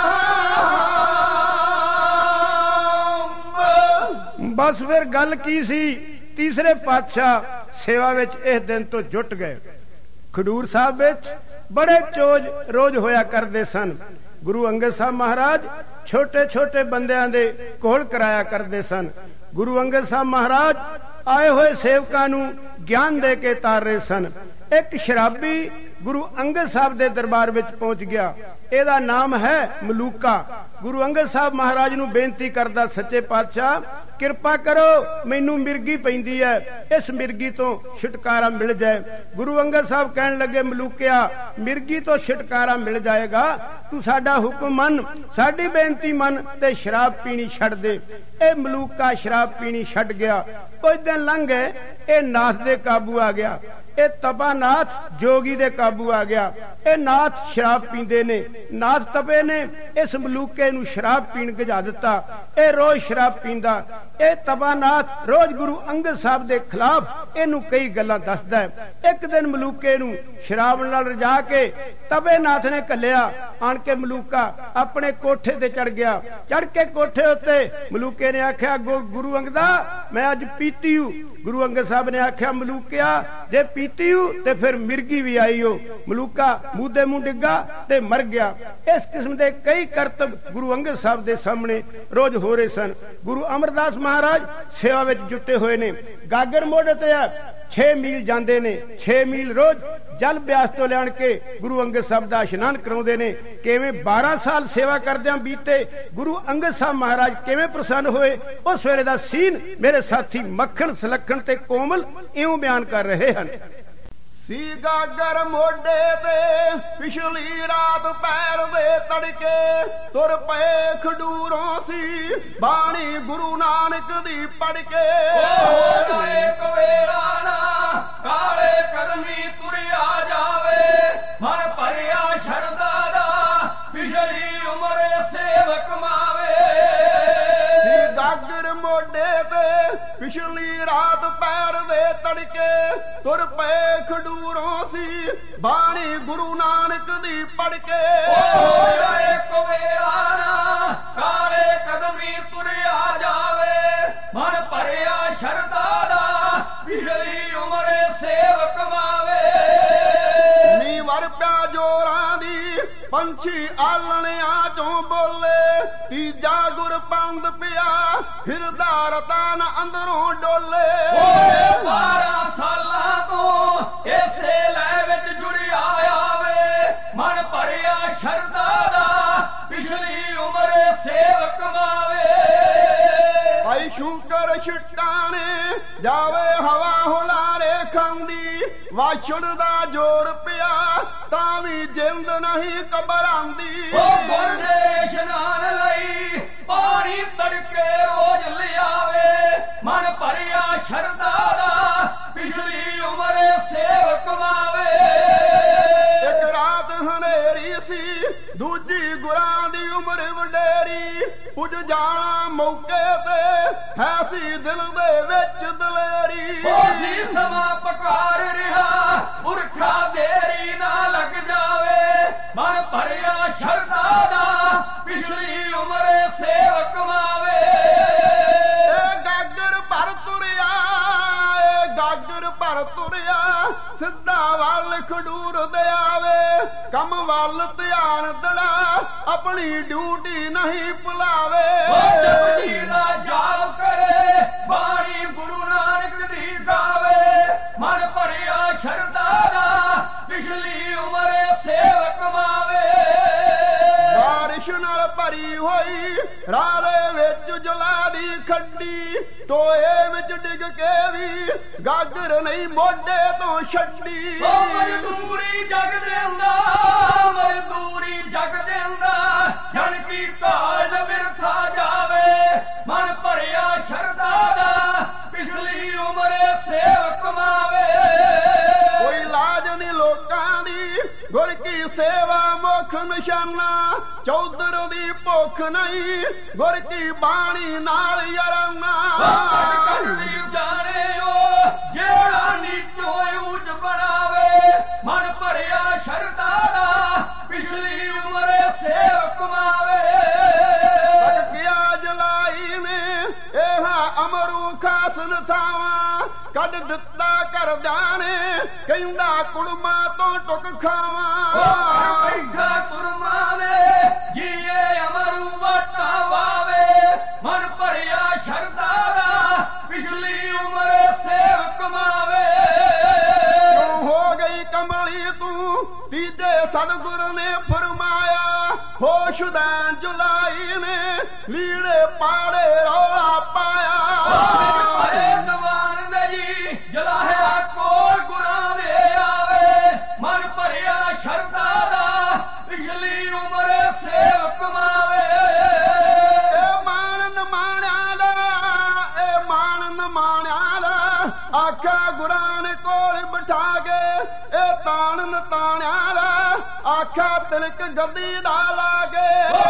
ਬਸ ਫਿਰ ਗੱਲ ਕੀ ਸੀ, ਤੀਸਰੇ ਪਾਤਸ਼ਾਹ ਸੇਵਾ ਵਿੱਚ ਇਸ ਦਿਨ ਤੋਂ ਜੁਟ ਗਏ। ਖਡੂਰ ਸਾਹਿਬ ਵਿੱਚ ਬੜੇ ਚੋਜ ਰੋਜ਼ ਹੋਇਆ ਕਰਦੇ ਸਨ। ਗੁਰੂ ਅੰਗਦ ਸਾਹਿਬ ਮਹਾਰਾਜ ਛੋਟੇ ਛੋਟੇ ਬੰਦਿਆਂ ਦੇ ਕੋਲ ਕਰਾਇਆ ਕਰਦੇ ਸਨ। ਗੁਰੂ ਅੰਗਦ ਸਾਹਿਬ ਮਹਾਰਾਜ ਆਏ ਹੋਏ ਸੇਵਕਾਂ ਨੂੰ ਗਿਆਨ ਦੇ ਕੇ ਤਾਰ ਰਹੇ ਸਨ। ਇੱਕ ਸ਼ਰਾਬੀ ਗੁਰੂ ਅੰਗਦ ਸਾਹਿਬ ਦੇ ਦਰਬਾਰ ਵਿੱਚ ਪਹੁੰਚ ਗਿਆ। ਇਹਦਾ ਨਾਮ ਹੈ ਮਲੂਕਾ। ਗੁਰੂ ਅੰਗਦ ਸਾਹਿਬ ਮਹਾਰਾਜ ਨੂੰ ਬੇਨਤੀ ਕਰਦਾ, ਸੱਚੇ ਪਾਤਸ਼ਾਹ ਕਿਰਪਾ ਕਰੋ, ਮੈਨੂੰ ਮਿਰਗੀ ਪੈਂਦੀ ਹੈ, ਇਸ ਮਿਰਗੀ ਤੋਂ ਛੁਟਕਾਰਾ ਮਿਲ ਜਾਏ। ਗੁਰੂ ਅੰਗਦ ਸਾਹਿਬ ਕਹਿਣ ਲੱਗੇ, ਮਲੂਕਿਆ ਮਿਰਗੀ ਤੋਂ ਛੁਟਕਾਰਾ ਮਿਲ ਜਾਏਗਾ, ਤੂੰ ਸਾਡਾ ਹੁਕਮ ਮੰਨ, ਸਾਡੀ ਬੇਨਤੀ ਮੰਨ ਤੇ ਸ਼ਰਾਬ ਪੀਣੀ ਛੱਡ ਦੇ। ਇਹ ਮਲੂਕਾ ਸ਼ਰਾਬ ਪੀਣੀ ਛੱਡ ਗਿਆ। ਕੁਝ ਦਿਨ ਲੰਘ ਗਏ, ਇਹ ਨਾਥ ਦੇ ਕਾਬੂ ਆ ਗਿਆ। ਇਹ ਤਪਾਨਾਥ ਜੋਗੀ ਦੇ ਕਾਬੂ ਆ ਗਿਆ। ਇਹ ਨਾਥ ਸ਼ਰਾਬ ਪੀਂਦੇ ਨੇ। ਨਾਥ ਤਪੇ ਨੇ ਇਸ ਮਲੂਕੇ ਨੂੰ ਸ਼ਰਾਬ ਪੀਣ ਗਜਾ ਦਿੱਤਾ। ਇਹ ਰੋਜ਼ ਸ਼ਰਾਬ ਪੀਂਦਾ। ਇਹ ਤਪਾਨਾਥ ਰੋਜ਼ ਗੁਰੂ ਅੰਗਦ ਸਾਹਿਬ ਦੇ ਖਿਲਾਫ ਇਹਨੂੰ ਕਈ ਗੱਲਾਂ ਦੱਸਦਾ ਹੈ। ਇੱਕ ਦਿਨ ਮਲੂਕੇ ਨੂੰ ਸ਼ਰਾਬ ਨਾਲ ਰਜਾ ਕੇ ਤਪੇਨਾਥ ਨੇ ਘੱਲਿਆ। ਆਣ ਕੇ ਮਲੂਕਾ ਆਪਣੇ ਕੋਠੇ ਤੇ ਚੜ ਗਿਆ। ਚੜ ਕੇ ਕੋਠੇ ਉੱਤੇ ਮਲੂਕੇ ਨੇ ਆਖਿਆ, ਗੁਰੂ ਅੰਗਦਾ ਮੈਂ ਅੱਜ ਪੀਤੀ ਹੂੰ। ਗੁਰੂ ਅੰਗਦ ਸਾਹਿਬ ਨੇ ਆਖਿਆ, ਮਲੂਕਿਆ ਜੇ ਪੀਤੀ ਹੂੰ ਤੇ ਫਿਰ ਮਿਰਗੀ ਵੀ ਆਈ ਹੋ। ਮਲੂਕਾ ਮੂਧੇ ਮੂੰਹ ਡਿੱਗਾ ਤੇ ਮਰ ਗਿਆ। ਇਸ ਕਿਸਮ ਦੇ ਕਈ ਕਰਤਬ ਗੁਰੂ ਅੰਗਦ ਸਾਹਿਬ ਦੇ ਸਾਹਮਣੇ ਰੋਜ਼ ਹੋ ਰਹੇ ਸਨ। ਗੁਰੂ ਅਮਰਦਾਸ ਮਹਾਰਾਜ ਸੇਵਾ ਵਿੱਚ ਜੁਟੇ ਹੋਏ ਨੇ। ਗਾਗਰ ਮੋਢੇ ਤੇ ਆ 6 ਮੀਲ ਜਾਂਦੇ ਨੇ। 6 ਮੀਲ ਰੋਜ਼ ਜਲ ਬਿਆਸ ਤੋਂ ਲਿਆਣ ਕੇ ਗੁਰੂ ਅੰਗਦ ਸਾਹਿਬ ਦਾ ਇਸ਼ਨਾਨ ਕਰਾਉਂਦੇ ਨੇ। ਕਿਵੇਂ 12 ਸਾਲ ਸੇਵਾ ਕਰਦਿਆਂ ਬੀਤੇ, ਗੁਰੂ ਅੰਗਦ ਸਾਹਿਬ ਮਹਾਰਾਜ ਕਿਵੇਂ ਪ੍ਰਸੰਨ ਹੋਏ, ਉਸ ਵੇਲੇ ਦਾ ਸੀਨ ਮੇਰੇ ਸਾਥੀ ਮੱਖਣ ਸਲੱਖਣ ਤੇ ਕੋਮਲ ਇਉਂ ਬਿਆਨ ਕਰ ਰਹੇ ਹਨ। ਸੀ ਗਾਗਰ ਮੋਢੇ ਤੇ ਪਿਛਲੀ ਰਾਤ ਪੈਰ ਦੇ ਤੜਕੇ, ਤੁਰ ਪਏ ਖਡੂਰੋਂ ਸੀ ਬਾਣੀ ਗੁਰੂ ਨਾਨਕ ਦੀ ਪੜ ਕੇ। ਇੱਕ ਵੇਲਾ ਨਾ ਰਾਤ ਪੈਰ ਦੇ ਤੜਕੇ ਤੁਰ ਪਏ ਖਡੂਰੋਂ ਸੀ ਬਾਣੀ ਗੁਰੂ ਨਾਨਕ ਦੀ ਪੜ ਕੇ ਓਏ ਕੋਵੇਲਾ ਨਾ ਕਾਲੇ ਕਦਮੀ ਤੁਰਿਆ ਜਾਵੇ ਮਨ ਭਰਿਆ ਸ਼ਰਧਾ ਦਾ ਪਿਛਲੀ ਉਮਰੇ ਸੇਵਕ ਮਾਵੇ ਨੀ ਵਰ ਪਿਆ ਜੋਰਾਂ ਦੀ ਪੰਛੀ ਆਲਣਿਆਂ ਚੋਂ ਬੋਲੇ ਤੀਜਾ ਗੁਰ ਪੰਦ ਪਿਆ ਹਿਰਦਾ ਰਤਨ ਅੰਦਰੋਂ ਡੋਲੇ ਓਏ 12 ਸਾਲਾਂ ਤੋਂ ਇਸੇ ਲੈ ਵਿੱਚ ਜੁੜਿਆ ਆਵੇ ਮਨ ਭਰਿਆ ਸ਼ਰਧਾ ਦਾ ਪਿਛਲੀ ਉਮਰੇ ਸੇਵਕ ਮਾਵੇ ਭਾਈ ਸ਼ੂਕਰ ਛਿਟਾਣੇ ਜਾਵੇ ਹਵਾ ਹੁਲਾਰੇ ਖਾਂਦੀ ਵਾਛੜ ਦਾ ਜ਼ੋਰ ਪਿਆ ਤਾਂ ਵੀ ਜਿੰਦ ਨਹੀਂ ਘਬਰਾਉਂਦੀ ਓ ਗੁਰਦੇ ਇਸ਼ਨਾਨ ਲਈ ਪਾਣੀ ਤੜਕੇ ਰੋਜ਼ ਲਿਆਵੇ ਮਨ ਭਰਿਆ ਸ਼ਰਧਾ ਦਾ ਪਿਛਲੀ ਉਮਰੇ ਸੇਵਕ ਮਾਵੇ ਇੱਕ ਰਾਤ ਹਨੇਰੀ ਸੀ ਦੂਜੀ ਗੁਰਾਂ ਦੀ ਉਮਰ ਵਡੇਰੀ ਪੁੱਜ ਜਾਣਾ ਮੌਕੇ ਤੇ ਹੈ ਸੀ ਦਿਲ ਦੇ ਵਿੱਚ ਦਲੇਰੀ ਓ ਸੀ ਸਮਾਂ ਪਕਾਰ ਰਿਹਾ ਪੁਰਖਾ ਦੇਰੀ ਨਾ ਲੱਗ ਜਾਵੇ ਮਨ ਭਰਿਆ ਸ਼ਰਧਾ ਦਾ ਪਿਛਲੀ ਉਮਰੇ ਸੇਵਕ ਮਾਵੇ ਇਹ ਗਾਗਰ ਭਰ ਤੁਰਿਆ ਇਹ ਗਾਗਰ ਭਰ ਤੁਰਿਆ ਸਿੱਧਾ ਵੱਲ ਖਡੂਰ ਦੇ ਆਵੇ ਕੰਮ ਵੱਲ ਧਿਆਨ ਦੜਾ ਆਪਣੀ ਡਿਊਟੀ ਨਹੀਂ ਭੁਲਾਵੇ ਓ ਜਪਜੀ ਦਾ ਜਾਪ ਕਰੇ ਬਾਣੀ ਗੁਰੂ ਨਾਨਕ ਦੀ ਗਾਵੇ ਮਨ ਭਰਿਆ ਸ਼ਰਧਾ ਦਾ ਪਿਛਲੀ ਉਮਰੇ ਸੇਵਕ ਮਾਵੇ ਬਾਰਿਸ਼ ਨਾਲ ਭਰੀ ਹੋਈ ਰਾਹ ਦੇ ਵਿੱਚ ਜਲਾ ਦੀ ਖੱਡੀ ਟੋਏ ਵਿੱਚ ਡਿੱਗ ਕੇ ਵੀ ਗਾਗਰ ਨਹੀਂ ਮੋਢੇ ਤੋਂ ਛੱਡੀ ਓ ਮਜ਼ਦੂਰੀ ਜਗ ਦੇਂਦਾ ਮਜ਼ਦੂਰੀ ਜਗ ਦੇਂਦਾ ਜਨ ਕੀ ਕਾਜ ਵਿਰਥਾ ਜਾਵੇ ਮਨ ਭਰਿਆ ਸ਼ਰਧਾ ਦਾ ਪਿਛਲੀ ਉਮਰੇ ਸੇਵਕ ਮਾਵੇ ਕੋਈ ਲਾਜ ਨਹੀਂ ਲੋਕਾਂ ਦੀ ਗੁਰ ਕੀ ਸੇਵਾ ਮੁੱਖ ਨਿਸ਼ਾਨਾ ਚੌਧਰ ਦੀ ਭੁੱਖ ਨਹੀਂ ਗੁਰ ਕੀ ਬਾਣੀ ਨਾਲ ਯਾਰਾਨਾ ਕੱਢਦੀ ਜਾਣੇ ਓ ਜਿਹੜਾ ਨੀਚੋਂ ਉੱਚ ਬਣਾਵੇ ਮਨ ਭਰਿਆ ਸ਼ਰਧਾ ਦਾ ਪਿਛਲੀ ਉਮਰੇ ਸੇਵਕ ਮਾਵੇ ਤੱਕ ਗਿਆ ਜਲਾਈ ਨੇ ਇਹ ਅਮਰੂ ਖਾਸਨ ਥਾਵਾਂ ਕੱਢ ਦਿੱਤਾ ਕਰਦਿਆਂ ਨੇ ਕਹਿੰਦਾ ਕੁੜਮਾ ਤੋਂ ਟੁਕ ਖਾਵਾਂ ਬੈਠਾ ਕੁਰਮਾ ਨੇ ਜੀਏ ਅਮਰੂ ਵਾਟਾਂ ਵਾਵੇ ਮਨ ਭਰਿਆ ਸ਼ਰਧਾ ਦਾ ਪਿਛਲੀ ਉਮਰੇ ਸੇਵਕ ਮਾਵੇ ਕਿਉਂ ਹੋ ਗਈ ਕਮਲੀ ਤੂੰ ਤੀਜੇ ਸਤਿਗੁਰ ਨੇ ਫਰਮਾਇਆ ਹੋਸ਼ਦੈਨ ਜੁਲਾਈ ਨੇ ਲੀੜੇ ਪਾੜੇ ਰੌਲਾ ਪਾਇਆ ਭਰੇ ਦੀਵਾਨ ਦੇ ਜੀ ਜਲਾਹਿਆ ਕੋਲ ਗੁਰਾਂ ਦੇ ਆਵੇ ਮਨ ਭਰਿਆ ਸ਼ਰਧਾ ਦਾ ਪਿਛਲੀ ਉਮਰੇ ਸੇਵਕ ਮਾਵੇ ਇਹ ਮਾਣ ਨਮਾਣਿਆਂ ਦਾ ਇਹ ਮਾਣ ਨਮਾਣਿਆਂ ਦਾ ਆਖਿਆ ਗੁਰਾਂ ਨੇ ਕੋਲ ਬਿਠਾ ਕੇ ਇਹ ਤਾਣ ਨਤਾਣਿਆਂ ਦਾ ਆਖਿਆ ਤਿਲਕ ਗੱਦੀ ਦਾ ਲਾਗੇ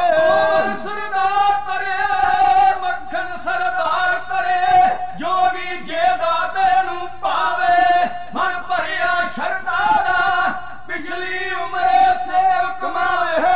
ਸਰਦਾਰ ਕਰੇ ਮੱਖਣ ਸਰਦਾਰ ਕਰੇ ਜੋਗੀ ਜੇ ਦਾਤੇ ਨੂੰ ਪਾਵੇ ਮਨ ਭਰਿਆ ਸ਼ਰਧਾ ਦਾ ਪਿਛਲੀ ਉਮਰੇ ਸੇਵਕ ਮਾਵੇ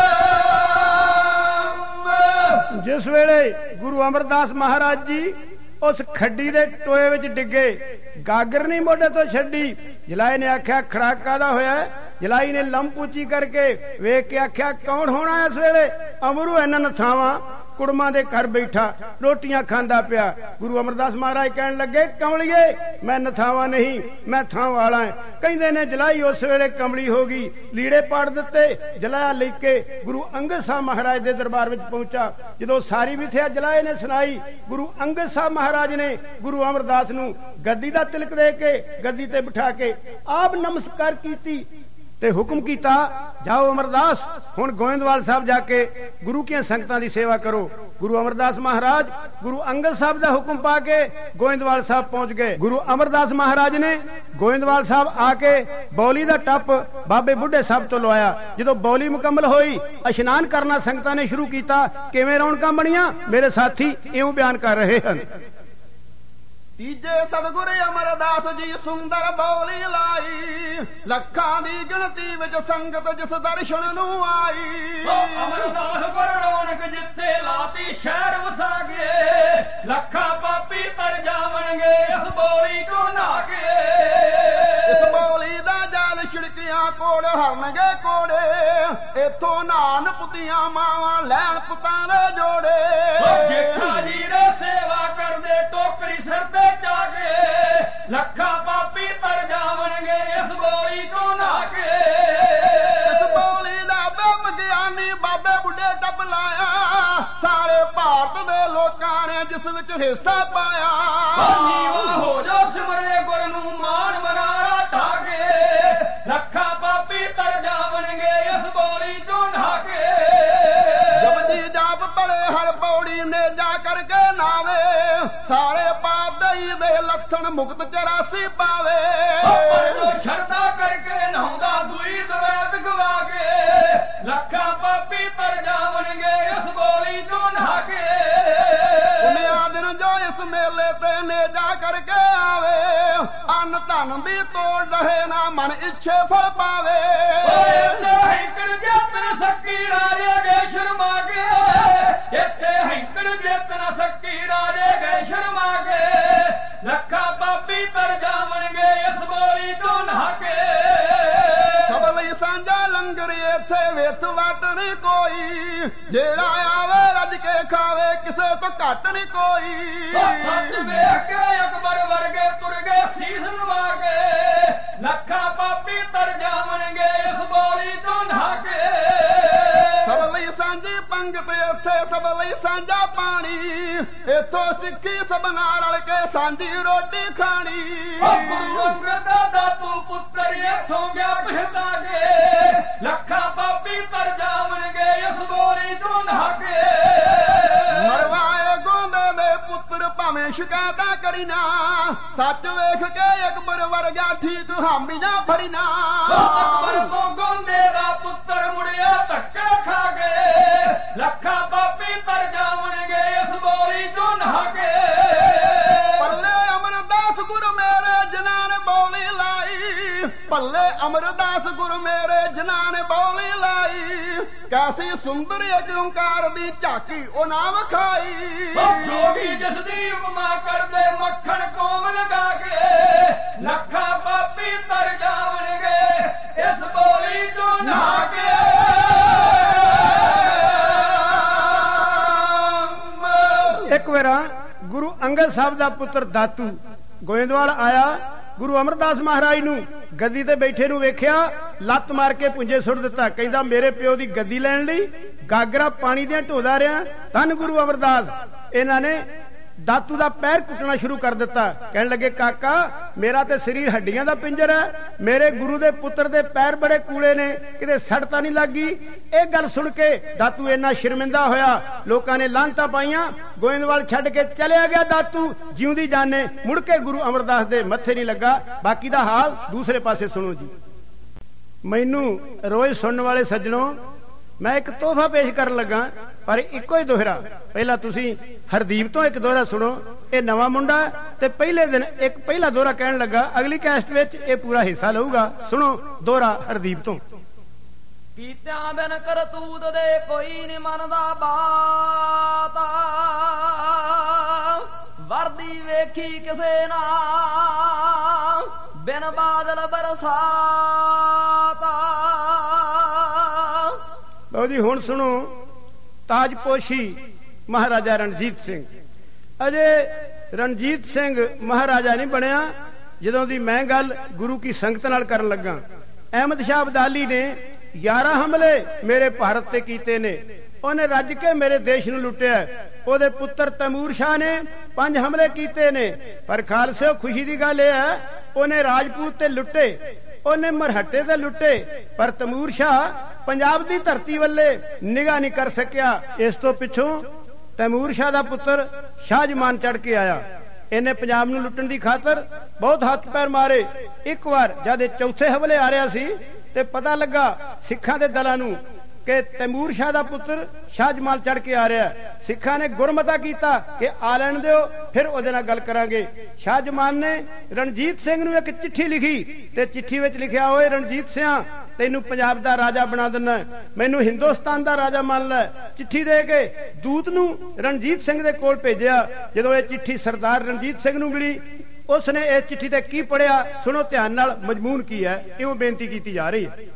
ਜਿਸ ਵੇਲੇ ਗੁਰੂ ਅਮਰਦਾਸ ਮਹਾਰਾਜ ਜੀ ਉਸ ਖੱਡੀ ਦੇ ਟੋਏ ਵਿੱਚ ਡਿੱਗੇ ਗਾਗਰ ਨਹੀਂ ਮੋਢੇ ਤੋਂ ਛੱਡੀ ਜਲਾਈ ਨੇ ਆਖਿਆ ਖੜਾਕਾ ਦਾ ਹੋਇਆ ਜਲਾਈ ਨੇ ਲੰਮ ਉੱਚੀ ਕਰਕੇ ਵੇਖ ਕੇ ਆਖਿਆ ਕੌਣ ਹੋਣਾ ਇਸ ਵੇਲੇ ਅਮਰੂ ਇਹਨਾਂ ਨਥਾਵਾਂ ਕੁੜਮਾਂ ਦੇ ਘਰ ਬੈਠਾ ਰੋਟੀਆਂ ਖਾਂਦਾ ਪਿਆ ਗੁਰੂ ਅਮਰਦਾਸ ਮਹਾਰਾਜ ਕਹਿਣ ਲੱਗੇ ਕਮਲੀਏ ਮੈਂ ਨਥਾਵਾਂ ਨਹੀਂ ਮੈਂ ਥਾਂ ਵਾਲਾ ਕਹਿੰਦੇ ਨੇ ਜਲਾਈ ਉਸ ਵੇਲੇ ਕਮਲੀ ਹੋ ਗਈ ਲੀੜੇ ਪਾੜ ਦਿੱਤੇ ਜਲਾਇਆ ਲੈ ਕੇ ਗੁਰੂ ਅੰਗਦ ਸਾਹਿਬ ਮਹਾਰਾਜ ਦੇ ਦਰਬਾਰ ਵਿੱਚ ਪਹੁੰਚਾ ਜਦੋਂ ਸਾਰੀ ਵਿਥਿਆ ਜਲਾਏ ਨੇ ਸੁਣਾਈ ਗੁਰੂ ਅੰਗਦ ਸਾਹਿਬ ਮਹਾਰਾਜ ਨੇ ਗੁਰੂ ਅਮਰਦਾਸ ਨੂੰ ਗੱਦੀ ਦਾ ਤਿਲਕ ਦੇ ਕੇ ਗੱਦੀ ਤੇ ਬਿਠਾ ਕੇ ਆਪ ਨਮਸਕਾਰ ਕੀਤੀ ਤੇ ਹੁਕਮ ਕੀਤਾ ਜਾਓ ਅਮਰਦਾਸ ਹੁਣ ਗੋਇੰਦਵਾਲ ਸਾਹਿਬ ਜਾ ਕੇ ਗੁਰੂ ਦੀਆਂ ਸੰਗਤਾਂ ਦੀ ਸੇਵਾ ਕਰੋ ਗੁਰੂ ਅਮਰਦਾਸ ਮਹਾਰਾਜ ਗੁਰੂ ਅੰਗਦ ਸਾਹਿਬ ਦਾ ਹੁਕਮ ਪਾ ਕੇ ਗੋਇੰਦਵਾਲ ਸਾਹਿਬ ਪਹੁੰਚ ਗਏ ਗੁਰੂ ਅਮਰਦਾਸ ਮਹਾਰਾਜ ਨੇ ਗੋਇੰਦਵਾਲ ਸਾਹਿਬ ਆ ਕੇ ਬੌਲੀ ਦਾ ਟੱਪ ਬਾਬੇ ਬੁੱਢੇ ਸਾਹਿਬ ਤੋਂ ਲਵਾਇਆ ਜਦੋਂ ਬੌਲੀ ਮੁਕੰਮਲ ਹੋਈ ਇਸ਼ਨਾਨ ਕਰਨਾ ਸੰਗਤਾਂ ਨੇ ਸ਼ੁਰੂ ਕੀਤਾ ਕਿਵੇਂ ਰੌਣਕਾਂ ਬਣੀਆਂ ਮੇਰੇ ਸਾਥੀ ਇਉਂ ਬਿਆਨ ਕਰ ਰਹੇ ਹਨ ਤੀਜੇ ਸਤਿਗੁਰ ਅਮਰਦਾਸ ਜੀ ਸੁੰਦਰ ਬੋਲੀ ਲਾਈ, ਲੱਖਾਂ ਦੀ ਗਿਣਤੀ ਵਿੱਚ ਸੰਗਤ ਜਿਸ ਦਰਸ਼ਨ ਨੂੰ ਆਈ। ਅਮਰਦਾਸ ਗੁਰ ਰੌਣਕ ਜਿੱਥੇ ਲਾਤੀ ਸ਼ਹਿਰ ਵਸਾ ਕੇ, ਲੱਖਾਂ ਪਾਪੀ ਤਰ ਜਾਵਣਗੇ ਇਸ ਬੋਲੀ ਤੋਂ ਨਹਾ ਕੇ। ਇਸ ਬੋਲੀ ਦਾ ਜਾਲ ਛਿੜਕਿਆ ਕੋੜ ਹਰਨਗੇ ਕੋੜੇ, ਇਥੋਂ ਨਾਨ ਪੁੱਤੀਆਂ ਮਾਵਾਂ ਲੈਣ ਪੁੱਤਾਂ ਦੇ ਜੋੜੇ। ਜੇਠਾ ਜੀ ਦੇ ਸੇਵਾ ਕਰਦੇ ਟੋਕਰੀ ਸਿਰ ਤੇ ਚਾ ਕੇ, ਲੱਖਾਂ ਪਾਪੀ ਤਰ ਜਾਵਣਗੇ ਇਸ ਬੋਲੀ ਤੋਂ ਨਹਾ ਕੇ। ਇਸ ਬੋਲੀ ਦਾ ਬ੍ਰਹਮ ਗਿਆਨੀ ਬਾਬੇ ਬੁੱਢੇ ਟੱਪ ਲਾਇਆ, ਸਾਰੇ ਭਾਰਤ ਦੇ ਲੋਕਾਂ ਨੇ ਜਿਸ ਵਿੱਚ ਹਿੱਸਾ ਪਾਇਆ। ਹੋ ਜਾ ਸਿਮਰੇ ਗੁਰ ਨੂੰ ਮਾਣ ਮਨਾਰਾ ਢਾ ਕੇ, ਲੱਖਾਂ ਪਾਪੀ ਤਰ ਜਾਵਣਗੇ ਇਸ ਬੋਲੀ ਤੋਂ ਨਹਾ ਕੇ। ਜਪਜੀ ਜਾਪ ਪੜੇ ਹਰ ਪੌੜੀ ਨੇ ਜਾ ਕਰਕੇ ਨਾਵੇ, ਸਾਰੇ ਪਾਪ ਦਈ ਦੇ ਲੱਥਣ ਮੁਕਤ 84 ਪਾਵੇ। ਪਰ ਜੋ ਸ਼ਰਧਾ ਕਰਕੇ ਨਹਾਉਂਦਾ ਦੂਈ ਦਵੈਤ ਗਵਾ ਕੇ, ਲੱਖਾਂ ਪਾਪੀ ਤਰ ਜਾਵਣਗੇ ਇਸ ਬੋਲੀ ਤੋਂ ਨਹਾ ਕੇ। ਪੁਨਿਆ ਦਿਨ ਜੋ ਇਸ ਮੇਲੇ ਤੇ ਨੇ ਜਾ ਕਰਕੇ ਆਵੇ, ਅੰਨ ਧਨ ਦੀ ਤੋੜ ਰਹੇ ਨਾ ਮਨ ਇੱਛੇ ਫਲ ਪਾਵੇ। ਹੈਂਕੜ ਜੇਤਨ ਸੱਕੀ ਰਾਜੇ ਗਏ ਸ਼ਰਮਾ ਕੇ, ਇੱਥੇ ਹੈਂਕੜ ਜੇਤਨ ਸੱਕੀ ਰਾਜੇ ਗਏ ਸ਼ਰਮਾ ਕੇ, ਲੱਖਾਂ ਪਾਪੀ ਤਰ ਜਾਵਣਗੇ ਇਸ ਬੋਲੀ ਤੋਂ ਨਹਾ ਕੇ। ਸਭ ਲਈ ਸਾਂਝਾ ਲੰਗਰ ਇੱਥੇ ਵਿੱਥ ਵੱਟ ਨਹੀਂ ਕੋਈ, ਜਿਹੜਾ ਆਵੇ ਰੱਜ ਕੇ ਖਾਵੇ ਕਿਸੇ ਤੋਂ ਘੱਟ ਨਹੀਂ ਕੋਈ। ਸੱਚ ਵੇਖ ਕੇ ਅਕਬਰ ਵਰਗੇ ਤੁਰ ਗਏ ਸੀਸ ਨਵਾ ਕੇ, ਲੱਖਾਂ ਪਾਪੀ ਤਰ ਜਾਵਣਗੇ ਇਸ ਬੋਲੀ ਤੋਂ ਨਹਾ ਕੇ। ਸਭ ਲਈ ਸਾਂਝੀ ਪੰਗਤ ਇੱਥੇ ਸਭ ਲਈ ਸਾਂਝਾ ਪਾਣੀ, ਇੱਥੋਂ ਸਿੱਖੀ ਸਭ ਨਾਲ ਰਲ ਕੇ ਸਾਂਝੀ ਰੋਟੀ ਖਾਣੀ। ਗੁਰੂ ਅੰਗਦ ਦਾ ਤੂੰ ਪੁੱਤਰ ਇੱਥੋਂ ਗਿਆ ਪਹਿਦਾ ਕੇ, ਲੱਖਾਂ ਪਾਪੀ ਤਰ ਜਾਵਣਗੇ ਇਸ ਬੋਲੀ ਤੋਂ ਨਹਾ ਕੇ। ਮਰਵਾਏ ਗੋਂਦੇ ਦੇ ਪੁੱਤਰ ਭਾਵੇਂ ਸ਼ਿਕਾਇਤਾਂ ਕਰੀ ਨਾ, ਸੱਚ ਵੇਖ ਕੇ ਅਕਬਰ ਵਰਗਾ ਠੀਕ ਹਾਮੀ ਨਾ ਫੜੀ ਨਾ। ਅਕਬਰ ਤੋਂ ਗੋਂਦੇ ਦਾ ਪੁੱਤਰ ਮੁੜਿਆ ਧੱਕੇ ਖਾ ਕੇ, ਲੱਖਾਂ ਪਾਪੀ ਤਰ ਜਾਵਣਗੇ ਇਸ ਬੋਲੀ ਤੋਂ ਨਹਾ ਕੇ। ਪੱਲੇ ਅਮਰਦਾਸ ਗੁਰ ਮੇਰੇ ਜਿਨ੍ਹਾਂ ਨੇ ਬੋਲੀ ਲਾਈ, ਪੱਲੇ ਅਮਰਦਾਸ ਗੁਰ ਮੇਰੇ ਜਿਨ੍ਹਾਂ ਨੇ ਬੋਲੀ ਲਾਈ, ਕੈਸੀ ਸੁੰਦਰ ਓੰਕਾਰ ਦੀ ਝਾਕੀ ਉਹ ਨਾ ਵਿਖਾਈ। ਜੋਗੀ ਜਿਸ ਦੀ ਉਪਮਾ ਕਰਦੇ ਮੱਖਣ ਕੋਮ ਲਗਾ ਕੇ, ਲੱਖਾਂ ਪਾਪੀ ਤਰ ਜਾਵਣਗੇ ਇਸ ਬੋਲੀ ਤੋਂ ਨਹਾ ਕੇ। ਇੱਕ ਵਾਰ ਗੁਰੂ ਅੰਗਦ ਸਾਹਿਬ ਦਾ ਪੁੱਤਰ ਦਾਤੂ ਗੋਇੰਦਵਾਲ ਆਇਆ, ਗੁਰੂ ਅਮਰਦਾਸ ਮਹਾਰਾਜ ਨੂੰ ਗੱਦੀ ਤੇ ਬੈਠੇ ਨੂੰ ਵੇਖਿਆ, ਲੱਤ ਮਾਰ ਕੇ ਪੁੰਜੇ ਸੁੱਟ ਦਿੱਤਾ। ਕਹਿੰਦਾ ਮੇਰੇ ਪਿਓ ਦੀ ਗੱਦੀ ਲੈਣ ਲਈ ਗਾਗਰਾ ਪਾਣੀ ਦੀਆਂ ਢੋਦਾ ਰਿਆ। ਧੰਨ ਗੁਰੂ ਅਮਰਦਾਸ। ਇਹਨਾਂ ਨੇ ਦਾਤੂ ਦਾ ਪੈਰ ਕੁੱਟਣਾ ਸ਼ੁਰੂ ਕਰ ਦਿੱਤਾ। ਕਹਿਣ ਲੱਗੇ ਕਾਕਾ ਮੇਰਾ ਤੇ ਸਰੀਰ ਹੱਡੀਆਂ ਦਾ ਪਿੰਜਰ ਹੈ, ਮੇਰੇ ਗੁਰੂ ਦੇ ਪੁੱਤਰ ਦੇ ਪੈਰ ਬੜੇ ਕੂਲੇ ਨੇ, ਕਿਤੇ ਸੜ ਤਾਂ ਨਹੀਂ ਲੱਗੀ। ਇਹ ਗੱਲ ਸੁਣ ਕੇ ਦਾਤੂ ਇੰਨਾ ਸ਼ਰਮਿੰਦਾ ਹੋਇਆ, ਲੋਕਾਂ ਨੇ ਲਾਂਤਾਂ ਪਾਈਆਂ, ਗੋਇੰਦਵਾਲ ਛੱਡ ਕੇ ਚਲਿਆ ਗਿਆ। ਦਾਤੂ ਜਿਉਂਦੀ ਜਾਨੇ ਮੁੜ ਕੇ ਗੁਰੂ ਅਮਰਦਾਸ ਦੇ ਮੱਥੇ ਨਹੀਂ ਲੱਗਾ। ਬਾਕੀ ਦਾ ਹਾਲ ਦੂਸਰੇ ਪਾਸੇ ਸੁਣੋ ਜੀ। ਮੈਨੂੰ ਰੋਜ਼ ਸੁਣਨ ਵਾਲੇ ਸੱਜਣੋ, ਮੈਂ ਇੱਕ ਤੋਹਫਾ ਪੇਸ਼ ਕਰਨ ਲੱਗਾ, ਪਰ ਇੱਕੋ ਹੀ ਦੋਹਰਾ। ਪਹਿਲਾਂ ਤੁਸੀਂ ਹਰਦੀਪ ਤੋਂ ਇੱਕ ਦੋਹਰਾ ਸੁਣੋ। ਇਹ ਨਵਾਂ ਮੁੰਡਾ ਤੇ ਪਹਿਲੇ ਦਿਨ ਇੱਕ ਪਹਿਲਾ ਦੋਹਰਾ ਕਹਿਣ ਲੱਗਾ, ਅਗਲੀ ਕੈਸਟ ਵਿੱਚ ਇਹ ਪੂਰਾ ਹਿੱਸਾ ਲਊਗਾ। ਸੁਣੋ ਦੋਹਰਾ ਹਰਦੀਪ ਤੋਂ। ਕੀਤਿਆਂ ਬਿਨ ਕਰਤੂਤ ਦੇ ਕੋਈ ਨੀ ਮੰਨਦਾ ਬਾਤ, ਵਰਦੀ ਵੇਖੀ ਕਿਸੇ ਨਾ ਬਿਨ ਬਾਦਲ ਬਰਸਾਤ। ਲਓ ਜੀ ਹੁਣ ਸੁਣੋ ਤਾਜਪੋਸ਼ੀ ਮਹਾਰਾਜਾ ਰਣਜੀਤ ਸਿੰਘ। ਅਜੇ ਰਣਜੀਤ ਸਿੰਘ ਮਹਾਰਾਜਾ ਨਹੀਂ ਬਣਿਆ ਜਦੋਂ ਦੀ ਮੈਂ ਗੱਲ ਗੁਰੂ ਕੀ ਸੰਗਤ ਨਾਲ ਕਰਨ ਲੱਗਾ। ਅਹਿਮਦ ਸ਼ਾਹ ਅਬਦਾਲੀ ਨੇ 11 ਹਮਲੇ ਮੇਰੇ ਭਾਰਤ ਤੇ ਕੀਤੇ ਨੇ, ਉਹਨੇ ਰੱਜ ਕੇ ਮੇਰੇ ਦੇਸ਼ ਨੂੰ ਲੁੱਟਿਆ। ਉਹਦੇ ਪੁੱਤਰ ਤੈਮੂਰ ਸ਼ਾਹ ਨੇ 5 ਹਮਲੇ ਕੀਤੇ ਨੇ, ਪਰ ਖਾਲਸੇ ਖੁਸ਼ੀ ਦੀ ਗੱਲ ਇਹ ਹੈ ਉਹਨੇ ਰਾਜਪੂਤ ਤੇ ਲੁੱਟੇ, ਉਹਨੇ ਮਰਹੱਟੇ ਤੇ ਲੁੱਟੇ, ਪਰ ਤੈਮੂਰ ਸ਼ਾਹ ਪੰਜਾਬ ਦੀ ਧਰਤੀ ਵੱਲੇ ਨਿਗਾਹ ਨਹੀਂ ਕਰ ਸਕਿਆ। ਇਸ ਤੋਂ ਪਿੱਛੋਂ ਤੈਮੂਰ ਸ਼ਾਹ ਦਾ ਪੁੱਤਰ ਸ਼ਾਹਜਮਾਨ ਚੜ ਕੇ ਆਇਆ। ਇਹਨੇ ਪੰਜਾਬ ਨੂੰ ਲੁੱਟਣ ਦੀ ਖਾਤਰ ਬਹੁਤ ਹੱਥ ਪੈਰ ਮਾਰੇ। ਇੱਕ ਵਾਰ ਜਦ ਇਹ ਚੌਥੇ ਹਮਲੇ ਆ ਰਿਹਾ ਸੀ ਤੇ ਪਤਾ ਲੱਗਾ ਸਿੱਖਾਂ ਦੇ ਦਲਾਂ ਨੂੰ ਕਿ ਤੈਮੂਰ ਸ਼ਾਹ ਦਾ ਪੁੱਤਰ ਸ਼ਾਹ ਜਮਾਲ ਚੜ ਕੇ ਆ ਰਿਹਾ। ਸਿੱਖਾਂ ਨੇ ਗੁਰਮਤਾ ਕੀਤਾ ਕਿ ਆ ਲੈਣ ਦਿਓ, ਫਿਰ ਉਹਦੇ ਨਾਲ ਗੱਲ ਕਰਾਂਗੇ। ਸ਼ਾਹ ਜਮਾਲ ਨੇ ਰਣਜੀਤ ਸਿੰਘ ਨੂੰ ਇੱਕ ਚਿੱਠੀ ਲਿਖੀ ਤੇ ਚਿੱਠੀ ਵਿੱਚ ਲਿਖਿਆ, ਓਏ ਰਣਜੀਤ ਸਿਆਂ, ਤੈਨੂੰ ਪੰਜਾਬ ਦਾ ਰਾਜਾ ਬਣਾ ਦਿੰਨਾ, ਮੈਨੂੰ ਹਿੰਦੁਸਤਾਨ ਦਾ ਰਾਜਾ ਮੰਨ ਲੈ। ਚਿੱਠੀ ਦੇ ਕੇ ਦੂਤ ਨੂੰ ਰਣਜੀਤ ਸਿੰਘ ਦੇ ਕੋਲ ਭੇਜਿਆ। ਜਦੋਂ ਇਹ ਚਿੱਠੀ ਸਰਦਾਰ ਰਣਜੀਤ ਸਿੰਘ ਨੂੰ ਮਿਲੀ, ਉਸਨੇ ਇਹ ਚਿੱਠੀ ਤੇ ਕੀ ਪੜਿਆ, ਸੁਣੋ ਧਿਆਨ ਨਾਲ, ਮਜ਼ਮੂਨ ਕੀ ਹੈ, ਇਉਂ ਬੇਨਤੀ ਕੀਤੀ ਜਾ ਰਹੀ ਹੈ।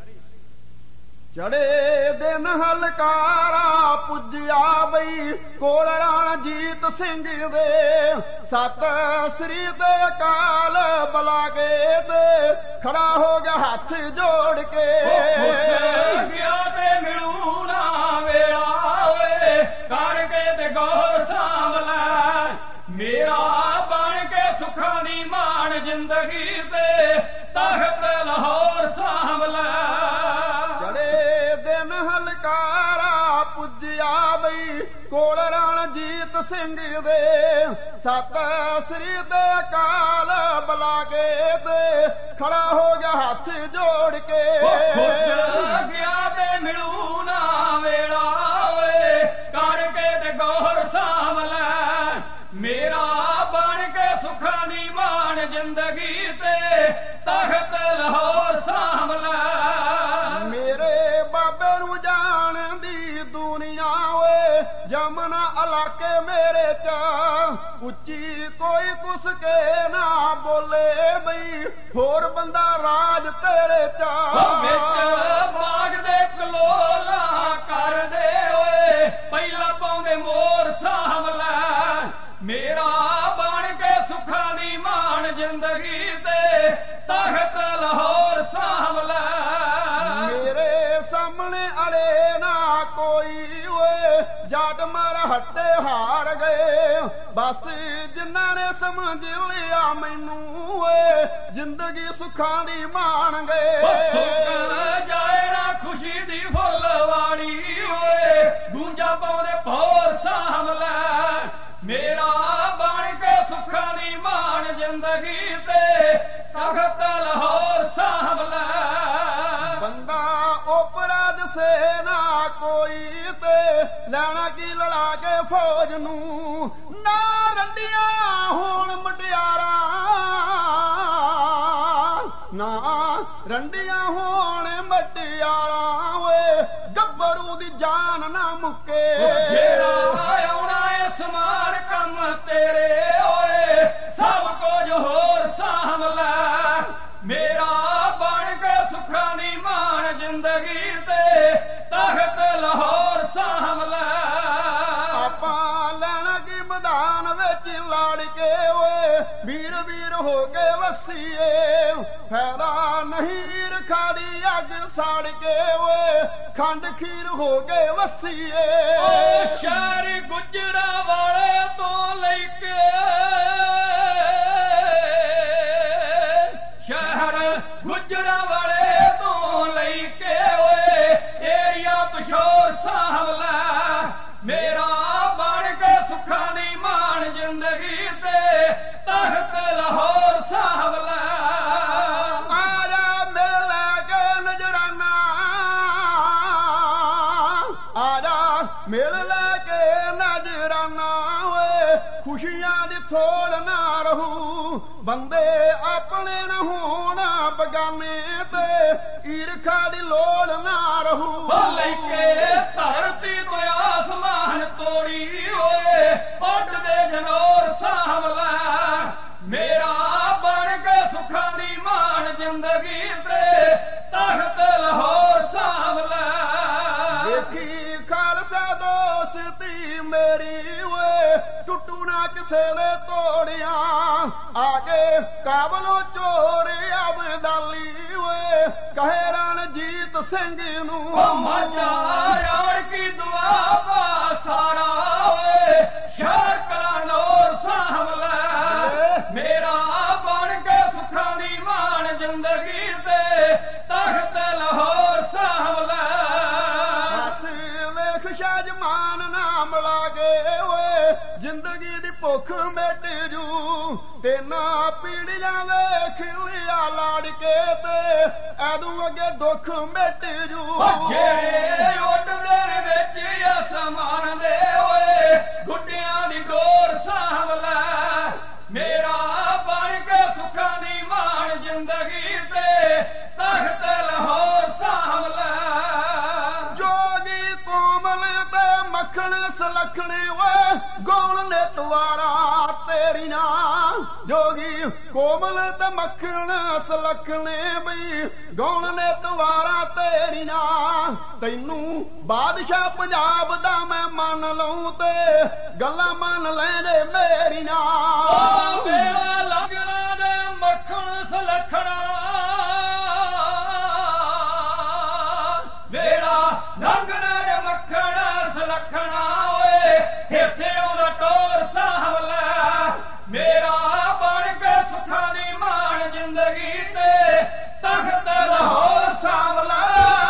ਚੜੇ ਦਿਨ ਹਲਕਾਰਾ ਪੁੱਜਿਆ ਬਈ ਕੋਲ ਰਣਜੀਤ ਸਿੰਘ ਦੇ, ਸਤ ਸ੍ਰੀ ਦੇ ਅਕਾਲ ਬਲਾਗੇ ਤੇ ਖੜਾ ਹੋ ਗਿਆ ਹੱਥ ਜੋੜ ਕੇ। ਗਿਆ ਤੇ ਮਿਲੂ ਨਾ ਵੇਲਾ ਓਏ, ਕਰਕੇ ਤੇ ਗੌਰ ਸਾਂਭ ਲੈ, ਮੇਰਾ ਬਣ ਕੇ ਸੁੱਖਾਂ ਦੀ ਮਾਣ ਜ਼ਿੰਦਗੀ ਤੇ ਤਖਤ ਲਾਹੌਰ ਸਾਂਭ ਲੈ। ਹਲਕਾਰਾ ਪੁੱਜਿਆ ਬਈ ਕੋਲ ਰਣਜੀਤ ਸਿੰਘ ਦੇ, ਸਤ ਸ੍ਰੀ ਦੇ ਅਕਾਲ ਬਲਾਗੇ ਤੇ ਖੜਾ ਹੋ ਗਿਆ ਹੱਥ ਜੋੜ ਕੇ। ਗਿਆ ਤੇ ਮਿਲੂ ਨਾ ਵੇਲਾ ਓਏ, ਕਰਕੇ ਤੇ ਗੌਰ ਸਾਂਭ ਲੈ, ਮੇਰਾ ਬਣ ਕੇ ਸੁੱਖਾਂ ਦੀ ਮਾਣ ਜ਼ਿੰਦਗੀ ਤੇ ਤਖਤ ਲਾਹੌਰ ਸਾਂਭ ਲੈ। ਮੇਰੇ ਬਾਬੇ ਨੂੰ ਜਾਣ ਦੀ ਦੁਨੀਆ ਓਏ, ਜਮਨਾ ਇਲਾਕੇ ਮੇਰੇ ਚ ਉੱਚੀ ਕੋਈ ਕੁਸ ਕੇ ਨਾ ਬੋਲੇ ਬਈ, ਹੋਰ ਬੰਦਾ ਰਾਜ ਤੇਰੇ ਚ। ਬਾਗ ਦੇ ਕਲੋਲਾ ਕਰਦੇ ਓਏ, ਪਹਿਲਾਂ ਪਾਉਂਦੇ ਮੋਰ ਸਾਂਭ ਲੈ, ਮੇਰਾ ਬਣ ਕੇ ਸੁੱਖਾਂ ਦੀ ਮਾਣ ਜ਼ਿੰਦਗੀ ਤੇ ਤਖਤ ਲਾਹੌਰ ਸਾਂਭ ਲੈ। ਮੇਰੇ ਸਾਹਮਣੇ ਅੜੇ ਨਾ ਕੋਈ ਓਏ, ਜੱਟ ਮਰ ਹੱਟੇ ਹਾਰ ਗਏ, ਬਸ ਜਿਨ੍ਹਾਂ ਨੇ ਸਮਝ ਲਿਆ ਮੈਨੂੰ ਓਏ, ਜ਼ਿੰਦਗੀ ਸੁੱਖਾਂ ਦੀ ਮਾਣ ਗਏ। ਸੁੱਕ ਜਾਏ ਨਾ ਖੁਸ਼ੀ ਦੀ ਫੁੱਲਵਾੜੀ ਓਏ, ਗੂੰਜਾ ਪਾਉਂਦੇ ਭੌਰ ਸਾਂਭ ਲੈ, ਮੇਰਾ ਬਣ ਕੇ ਸੁੱਖਾਂ ਦੀ ਮਾਣ ਜ਼ਿੰਦਗੀ ਤੇ ਤਖਤ ਲਾਹੌਰ ਸਾਂਭ ਲੈ। ਬੰਦਾ ਉਪਰਾ ਦਿਸੇ ਨਾ ਕੋਈ ਤੇ ਲੈਣਾ ਕੀ ਲੜਾ ਕੇ ਫੌਜ ਨੂੰ, ਨਾ ਰੰਡੀਆਂ ਹੋਣ ਮੁਟਿਆਰਾਂ, ਨਾ ਰੰਡੀਆਂ ਹੋਣ ਮੁਟਿਆਰਾਂ ਓਏ, ਗੱਭਰੂ ਦੀ ਜਾਨ ਨਾ ਮੁੱਕੇ। ਜਿਹੜਾ ਆਉਣਾ ਏ ਸਮਾਨ ਕੰਮ ਤੇਰੇ ਓਏ, ਸਭ ਕੁਝ ਹੋਰ ਸਾਂਭ ਲੈ, ਮੇਰਾ ਬਣ ਕੇ ਸੁੱਖਾਂ ਦੀ ਮਾਣ ਜ਼ਿੰਦਗੀ ਤੇ ਤਖਤ ਲਾਹੌਰ ਸਾਂਭ ਲੈ। ਆਪਾਂ ਲੈਣਾ ਕੀ ਮੈਦਾਨ ਵਿੱਚ ਲੜ ਕੇ ਓਏ, ਵੀਰ ਵੀਰ ਹੋ ਕੇ ਵਸੀਏ, ਫਾਇਦਾ ਨਹੀਂ ਈਰਖਾ ਦੀ ਅੱਗ ਸਾੜ ਕੇ ਓਏ, ਖੰਡ ਖੀਰ ਹੋ ਕੇ ਵਸੀਏ। ਓ ਸ਼ਹਿਰ ਗੁਜਰਾਂ ਵਾਲੇ ਤੋਂ ਲੈ ਕੇ ਸ਼ਹਿਰ ਗੁਜਰਾਂ ਵਾਲੇ ਤੋਂ ਲੈ ਕੇ ਓਏ, ਏਰੀਆ ਪਸ਼ੋਰ ਸਾਂਭ ਲੈ, ਮੇਰਾ ਬਣ ਕੇ ਸੁੱਖਾਂ ਦੀ ਮਾਣ ਜ਼ਿੰਦਗੀ ਤੇ ਤਖਤ ਲਾਹੌਰ ਸਾਂਭ ਲੈ। ਆਜਾ ਮਿਲ ਲੈ ਕੇ ਨਜ਼ਰਾਨਾ, ਆਜਾ ਮਿਲ ਲੈ ਕੇ ਨਜ਼ਰਾਨਾ ਓਏ, ਖੁਸ਼ੀਆਂ ਦੀ ਥੋੜ ਨਾ ਰਹੂ, ਬੰਦੇ ਆਪਣੇ ਨਾ ਹੋਣ ਬਗਾਨੇ ਤੇ ਈਰਖਾ ਦੀ ਲੋੜ ਨਾ ਰਹੂ। ਲੈ ਕੇ ਧਰਤੀ ਤੋਂ ਆਸਮਾਨ ਤੋੜੀ ਓਏ, ਉੱਡਦੇ ਜਨੌਰ ਸਾਂਭ ਲੈ, ਮੇਰਾ ਬਣ ਕੇ ਸੁੱਖਾਂ ਦੀ ਮਾਣ ਜ਼ਿੰਦਗੀ ਤੇ ਤਖਤ ਲਾਹੌਰ ਸਾਂਭ ਲੈ। ਦੇਖੀ ਖਾਲਸਾ ਦੋਸਤੀ ਮੇਰੀ ਓਏ, ਟੁੱਟੂ ਨਾ ਕਿਸੇ ਦੇ ਤੋੜਿਆ, ਆਗੇ ਕਾਬਲੋਂ ਚੋਰ ਅਬਦਾਲੀ ਓਏ, ਕਹੇ ਰਣਜੀਤ ਸਿੰਘ ਨੂੰ। ਮਾਝਾ ਰਾਣ ਕੀ ਦੁਆ ਪਾ ਸਾਰਾ ਓਏ, ਸ਼ਹਿਰ ਕਲਾਨੌਰ ਸਾਂਭ ਲੈ, ਮੇਰਾ ਬਣ ਕੇ ਸੁੱਖਾਂ ਦੀ ਮਾਣ ਜ਼ਿੰਦਗੀ ਤੇ ਤਖਤ ਲਾਹੌਰ ਸਾਂਭ ਲੈ। ਹੱਥ ਵੇਖ ਸ਼ਾਹ ਜਮਾਨ ਨਾਮ ਲਾਗੇ ਓਏ, ਜ਼ਿੰਦਗੀ ਦੀ ਭੁੱਖ ਮਿਟ ਜੂ, ਤੇ ਨਾ ਪੀੜੀਆਂ ਵੇਖ ਲਿਆ ਲਾੜ ਕੇ ਤੇ ਐਦੋਂ ਅੱਗੇ ਦੁੱਖ ਮਿਟ ਜੂ। ਜਿਹੜੇ ਉੱਡ ਮੰਨਦੇ ਓਏ ਗੁੱਡਿਆਂ ਦੀ ਡੋਰ ਸਾਂਭ ਲੈ ਮੇਰਾ ਬਣ ਕੇ ਸੁੱਖਾਂ ਦੀ ਮਾਣ ਜ਼ਿੰਦਗੀ ਤੇ ਤਖਤ ਲਾਹੌਰ ਸਾਂਭ ਲੈ ਜੋਗੀ ਕੋਮਲ ਤੇ ਮੱਖਣ ਸਲਖਣੇ ਓਏ ਗੋਲ ਨੇ ਤਵਾਰਾ ਤੇਰੀ ਨਾ ਜੋਗੀ ਕੋਮਲ ਤੇ ਮੱਖਣ ਸਲਖਣੇ ਬਈ ਗੋਲ ਨੇ ਤਵਾਰਾ ਤੇਰੀ ਨਾ ਤੈਨੂੰ ਬਾਦਸ਼ਾਹ ਪੰਜਾਬ ਦਾ ਮੈਂ ਮੰਨ ਲਊ ਤੇ ਗੱਲਾਂ ਮੰਨ ਲੈਣੇ ਮੇਰੀ ਨਾ ਵੇਲਾ ਲੱਗਣਾ ਦੇ ਮੱਖਣ ਸਲਖਣਾ ਵੇਲਾ ਲੱਗਣਾ ਦੇ ਮੱਖਣ ਸਲਖਣਾ ਓਏ ਹਿੱਸੇ ਉਹਦਾ ਟੋਰ ਸਾਂਭ ਲੈ ਮੇਰਾ ਬਣ ਕੇ ਸੁੱਖਾਂ ਦੀ ਮਾਣ ਜ਼ਿੰਦਗੀ ਤੇ ਤਖਤ ਲਾਹੌਰ ਸਾਂਭ ਲੈ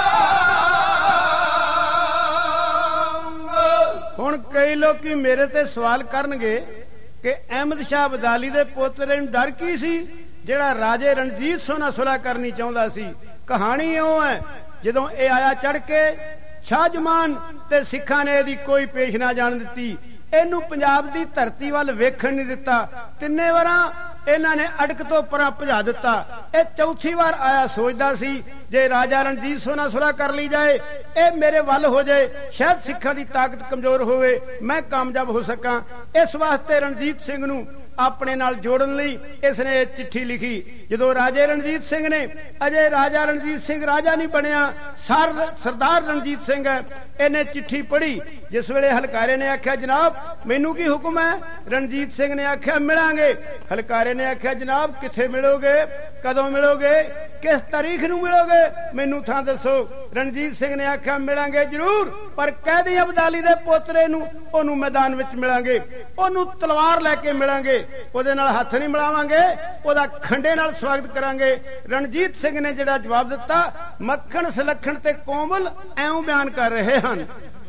ਹੁਣ ਕਈ ਲੋਕੀ ਮੇਰੇ ਤੇ ਸਵਾਲ ਕਰਨਗੇ ਕਿ ਅਹਿਮਦ ਸ਼ਾਹ ਅਬਦਾਲੀ ਦੇ ਪੋਤਰੇ ਨੂੰ ਡਰ ਕੀ ਸੀ ਜਿਹੜਾ ਰਾਜੇ ਰਣਜੀਤ ਸਿੰਘ ਨਾਲ ਸੁਲ੍ਹਾ ਕਰਨੀ ਚਾਹੁੰਦਾ ਸੀ। ਕਹਾਣੀ ਇਉਂ ਹੈ, ਜਦੋਂ ਇਹ ਆਇਆ ਚੜ ਕੇ ਸ਼ਾਹ ਜਮਾਨ ਤੇ ਸਿੱਖਾਂ ਨੇ ਇਹਦੀ ਕੋਈ ਪੇਸ਼ ਨਾ ਜਾਣ ਦਿੱਤੀ, ਇਹਨੂੰ ਪੰਜਾਬ ਦੀ ਧਰਤੀ ਵੱਲ ਵੇਖਣ ਨਹੀਂ ਦਿੱਤਾ। ਤਿੰਨੇ ਵਾਰਾਂ ਇਹਨਾਂ ਨੇ ਅੜਕ ਤੋਂ ਪਰਾਂ ਭਜਾ ਦਿੱਤਾ। ਇਹ ਚੌਥੀ ਵਾਰ ਆਇਆ ਸੋਚਦਾ ਸੀ ਜੇ ਰਾਜਾ ਰਣਜੀਤ ਸਿੰਘ ਨਾਲ ਸੁਲ੍ਹਾ ਕਰ ਲਈ ਜਾਏ, ਇਹ ਮੇਰੇ ਵੱਲ ਹੋ ਜਾਏ, ਸ਼ਾਇਦ ਸਿੱਖਾਂ ਦੀ ਤਾਕਤ ਕਮਜ਼ੋਰ ਹੋਵੇ, ਮੈਂ ਕਾਮਯਾਬ ਹੋ ਸਕਾਂ। ਇਸ ਵਾਸਤੇ ਰਣਜੀਤ ਸਿੰਘ ਨੂੰ ਆਪਣੇ ਨਾਲ ਜੋੜਨ ਲਈ ਇਸ ਨੇ ਇਹ ਚਿੱਠੀ ਲਿਖੀ। ਜਦੋਂ ਰਾਜੇ ਰਣਜੀਤ ਸਿੰਘ ਨੇ ਅਜੇ ਰਾਜਾ ਰਣਜੀਤ ਸਿੰਘ ਰਾਜਾ ਨਹੀਂ ਬਣਿਆ, ਸਰਦਾਰ ਰਣਜੀਤ ਸਿੰਘ ਹੈ, ਇਹਨੇ ਚਿੱਠੀ ਪੜ੍ਹੀ। ਜਿਸ ਵੇਲੇ ਹਲਕਾਰੇ ਨੇ ਆਖਿਆ ਜਨਾਬ ਮੈਨੂੰ ਕੀ ਹੁਕਮ ਹੈ, ਰਣਜੀਤ ਸਿੰਘ ਨੇ ਆਖਿਆ ਮਿਲਾਂਗੇ। ਹਲਕਾਰੇ ਨੇ ਆਖਿਆ ਜਨਾਬ ਕਿੱਥੇ ਮਿਲੋਗੇ, ਕਦੋਂ ਮਿਲੋਗੇ, ਕਿਸ ਤਾਰੀਖ ਨੂੰ ਮਿਲੋਗੇ, ਮੈਨੂੰ ਥਾਂ ਦੱਸੋ। ਰਣਜੀਤ ਸਿੰਘ ਨੇ ਆਖਿਆ ਮਿਲਾਂਗੇ ਜ਼ਰੂਰ, ਪਰ ਕੈਦੀ ਅਬਦਾਲੀ ਦੇ ਪੋਤਰੇ ਨੂੰ ਉਹਨੂੰ ਮੈਦਾਨ ਵਿੱਚ ਮਿਲਾਂਗੇ, ਉਹਨੂੰ ਤਲਵਾਰ ਲੈ ਕੇ ਮਿਲਾਂਗੇ, ਉਹਦੇ ਨਾਲ ਹੱਥ ਨਹੀਂ ਮਿਲਾਵਾਂਗੇ, ਉਹਦਾ ਖੰਡੇ ਨਾਲ ਸਵਾਗਤ ਕਰਾਂਗੇ। ਰਣਜੀਤ ਸਿੰਘ ਨੇ ਜਿਹੜਾ ਜਵਾਬ ਦਿੱਤਾ, ਮੱਖਣ ਸਲੱਖਣ ਤੇ ਕੋਮਲ ਐਉਂ ਬਿਆਨ ਕਰ ਰਹੇ ਹਨ।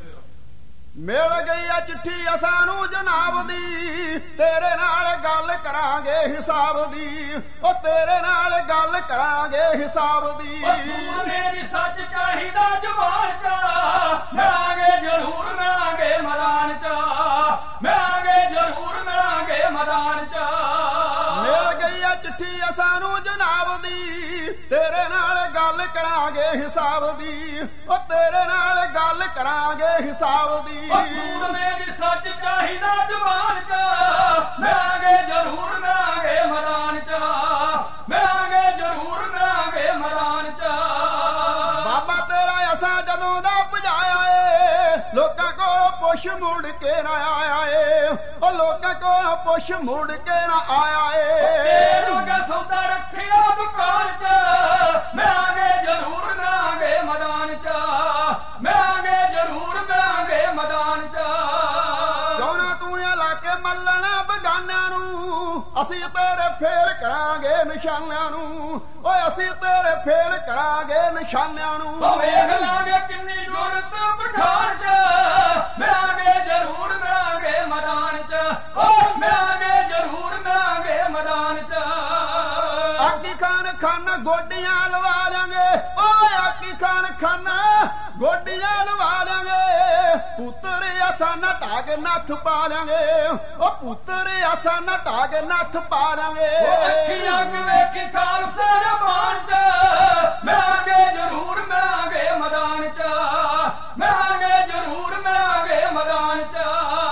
ਮਿਲ ਗਈ ਆ ਚਿੱਠੀ ਅਸਾਂ ਨੂੰ ਜਨਾਬ ਦੀ, ਤੇਰੇ ਨਾਲ ਗੱਲ ਕਰਾਂਗੇ ਹਿਸਾਬ ਦੀ, ਉਹ ਤੇਰੇ ਨਾਲ ਗੱਲ ਕਰਾਂਗੇ ਹਿਸਾਬ ਦੀ। ਸੂਰਮੇ ਦੀ ਸੱਚ ਚਾਹੀਦਾ ਜਵਾਨ ਚ ਮਿਲਾਂਗੇ ਜ਼ਰੂਰ ਮਿਲਾਂਗੇ ਮੈਦਾਨ ਚ ਮਿਲਾਂਗੇ ਜ਼ਰੂਰ ਮਿਲਾਂਗੇ ਮੈਦਾਨ ਚ ਮਿਲ ਗਈ ਆ ਚਿੱਠੀ ਅਸਾਂ ਨੂੰ ਜਨਾਬ ਦੀ, ਤੇਰੇ ਨਾਲ ਗੱਲ ਕਰਾਂਗੇ ਹਿਸਾਬ ਦੀ, ਉਹ ਤੇਰੇ ਨਾਲ ਗੱਲ ਕਰਾਂਗੇ ਹਿਸਾਬ ਦੀ। ਸੂਰਮੇ ਦੀ ਸੱਚ ਚਾਹੀਦਾ ਜਵਾਨ ਚ ਮਿਲਾਂਗੇ ਜ਼ਰੂਰ ਮਿਲਾਂਗੇ ਮੈਦਾਨ ਚ ਮਿਲਾਂਗੇ ਜ਼ਰੂਰ ਮਿਲਾਂਗੇ ਮੈਦਾਨ ਚ ਬਾਬਾ ਤੇਰਾ ਅਸਾਂ ਜਦੋਂ ਦਾ ਭਜਾਇਆ ਏ, ਲੋਕਾਂ ਕੋਲ ਪੁੱਛ ਮੁੜ ਕੇ ਨਾ ਆਇਆ ਏ, ਉਹ ਲੋਕਾਂ ਕੋਲ ਪੁੱਛ ਮੁੜ ਕੇ ਨਾ ਆਇਆ ਏ। ਰੋਗਾ ਸੌਦਾ ਰੱਖਿਆ ਦੁਕਾਨ ਚ ਮਿਲਾਂਗੇ ਜ਼ਰੂਰ ਮਿਲਾਂਗੇ ਮੈਦਾਨ ਚ ਮਿਲਾਂਗੇ ਜ਼ਰੂਰ ਮਿਲਾਂਗੇ ਮੈਦਾਨ ਚ ਚਾਹੁੰਦਾ ਤੂੰ ਇਲਾਕੇ ਮੱਲਣਾ ਬਗਾਨਿਆਂ ਨੂੰ, ਅਸੀਂ ਤੇਰੇ ਫੇਲ ਕਰਾਂਗੇ ਨਿਸ਼ਾਨਿਆਂ ਨੂੰ, ਓਏ ਅਸੀਂ ਤੇਰੇ ਫੇਲ ਕਰਾਂਗੇ ਨਿਸ਼ਾਨਿਆਂ ਨੂੰ। ਉਹ ਵੇਖ ਲਾਂਗੇ ਕਿੰਨੀ ਜੁਰਤ ਪਠਾਨ ਚ ਮਿਲਾਂਗੇ ਜ਼ਰੂਰ ਮਿਲਾਂਗੇ ਮੈਦਾਨ ਚ ਓ ਮਿਲਾਂਗੇ ਜ਼ਰੂਰ ਮਿਲਾਂਗੇ ਮੈਦਾਨ ਚ ਆਕੀ ਖਾਨ ਖਾਨਾ ਗੋਡੀਆਂ ਲਵਾ ਲਾਂਗੇ, ਓਏ ਆਕੀ ਖਾਨ ਖਾਨਾ ਗੋਡੀਆਂ ਲਵਾ ਲਾਂਗੇ, ਪੁੱਤਰ ਅਸਾਂ ਨਾ ਢਾਗ ਨੱਥ ਪਾ ਲਾਂਗੇ, ਉਹ ਪੁੱਤਰ ਅਸਾਂ ਨਾ ਢਾਗ ਨੱਥ ਪਾ ਲਾਂਗੇ। ਅੱਖੀਆਂ ਵੇਖੀ ਖਾਲਸੇ ਜਮਾਨ ਚ ਮਿਲਾਂਗੇ ਜ਼ਰੂਰ ਮਿਲਾਂਗੇ ਮੈਦਾਨ ਚ ਮਿਲਾਂਗੇ ਜ਼ਰੂਰ ਮਿਲਾਂਗੇ ਮੈਦਾਨ ਚ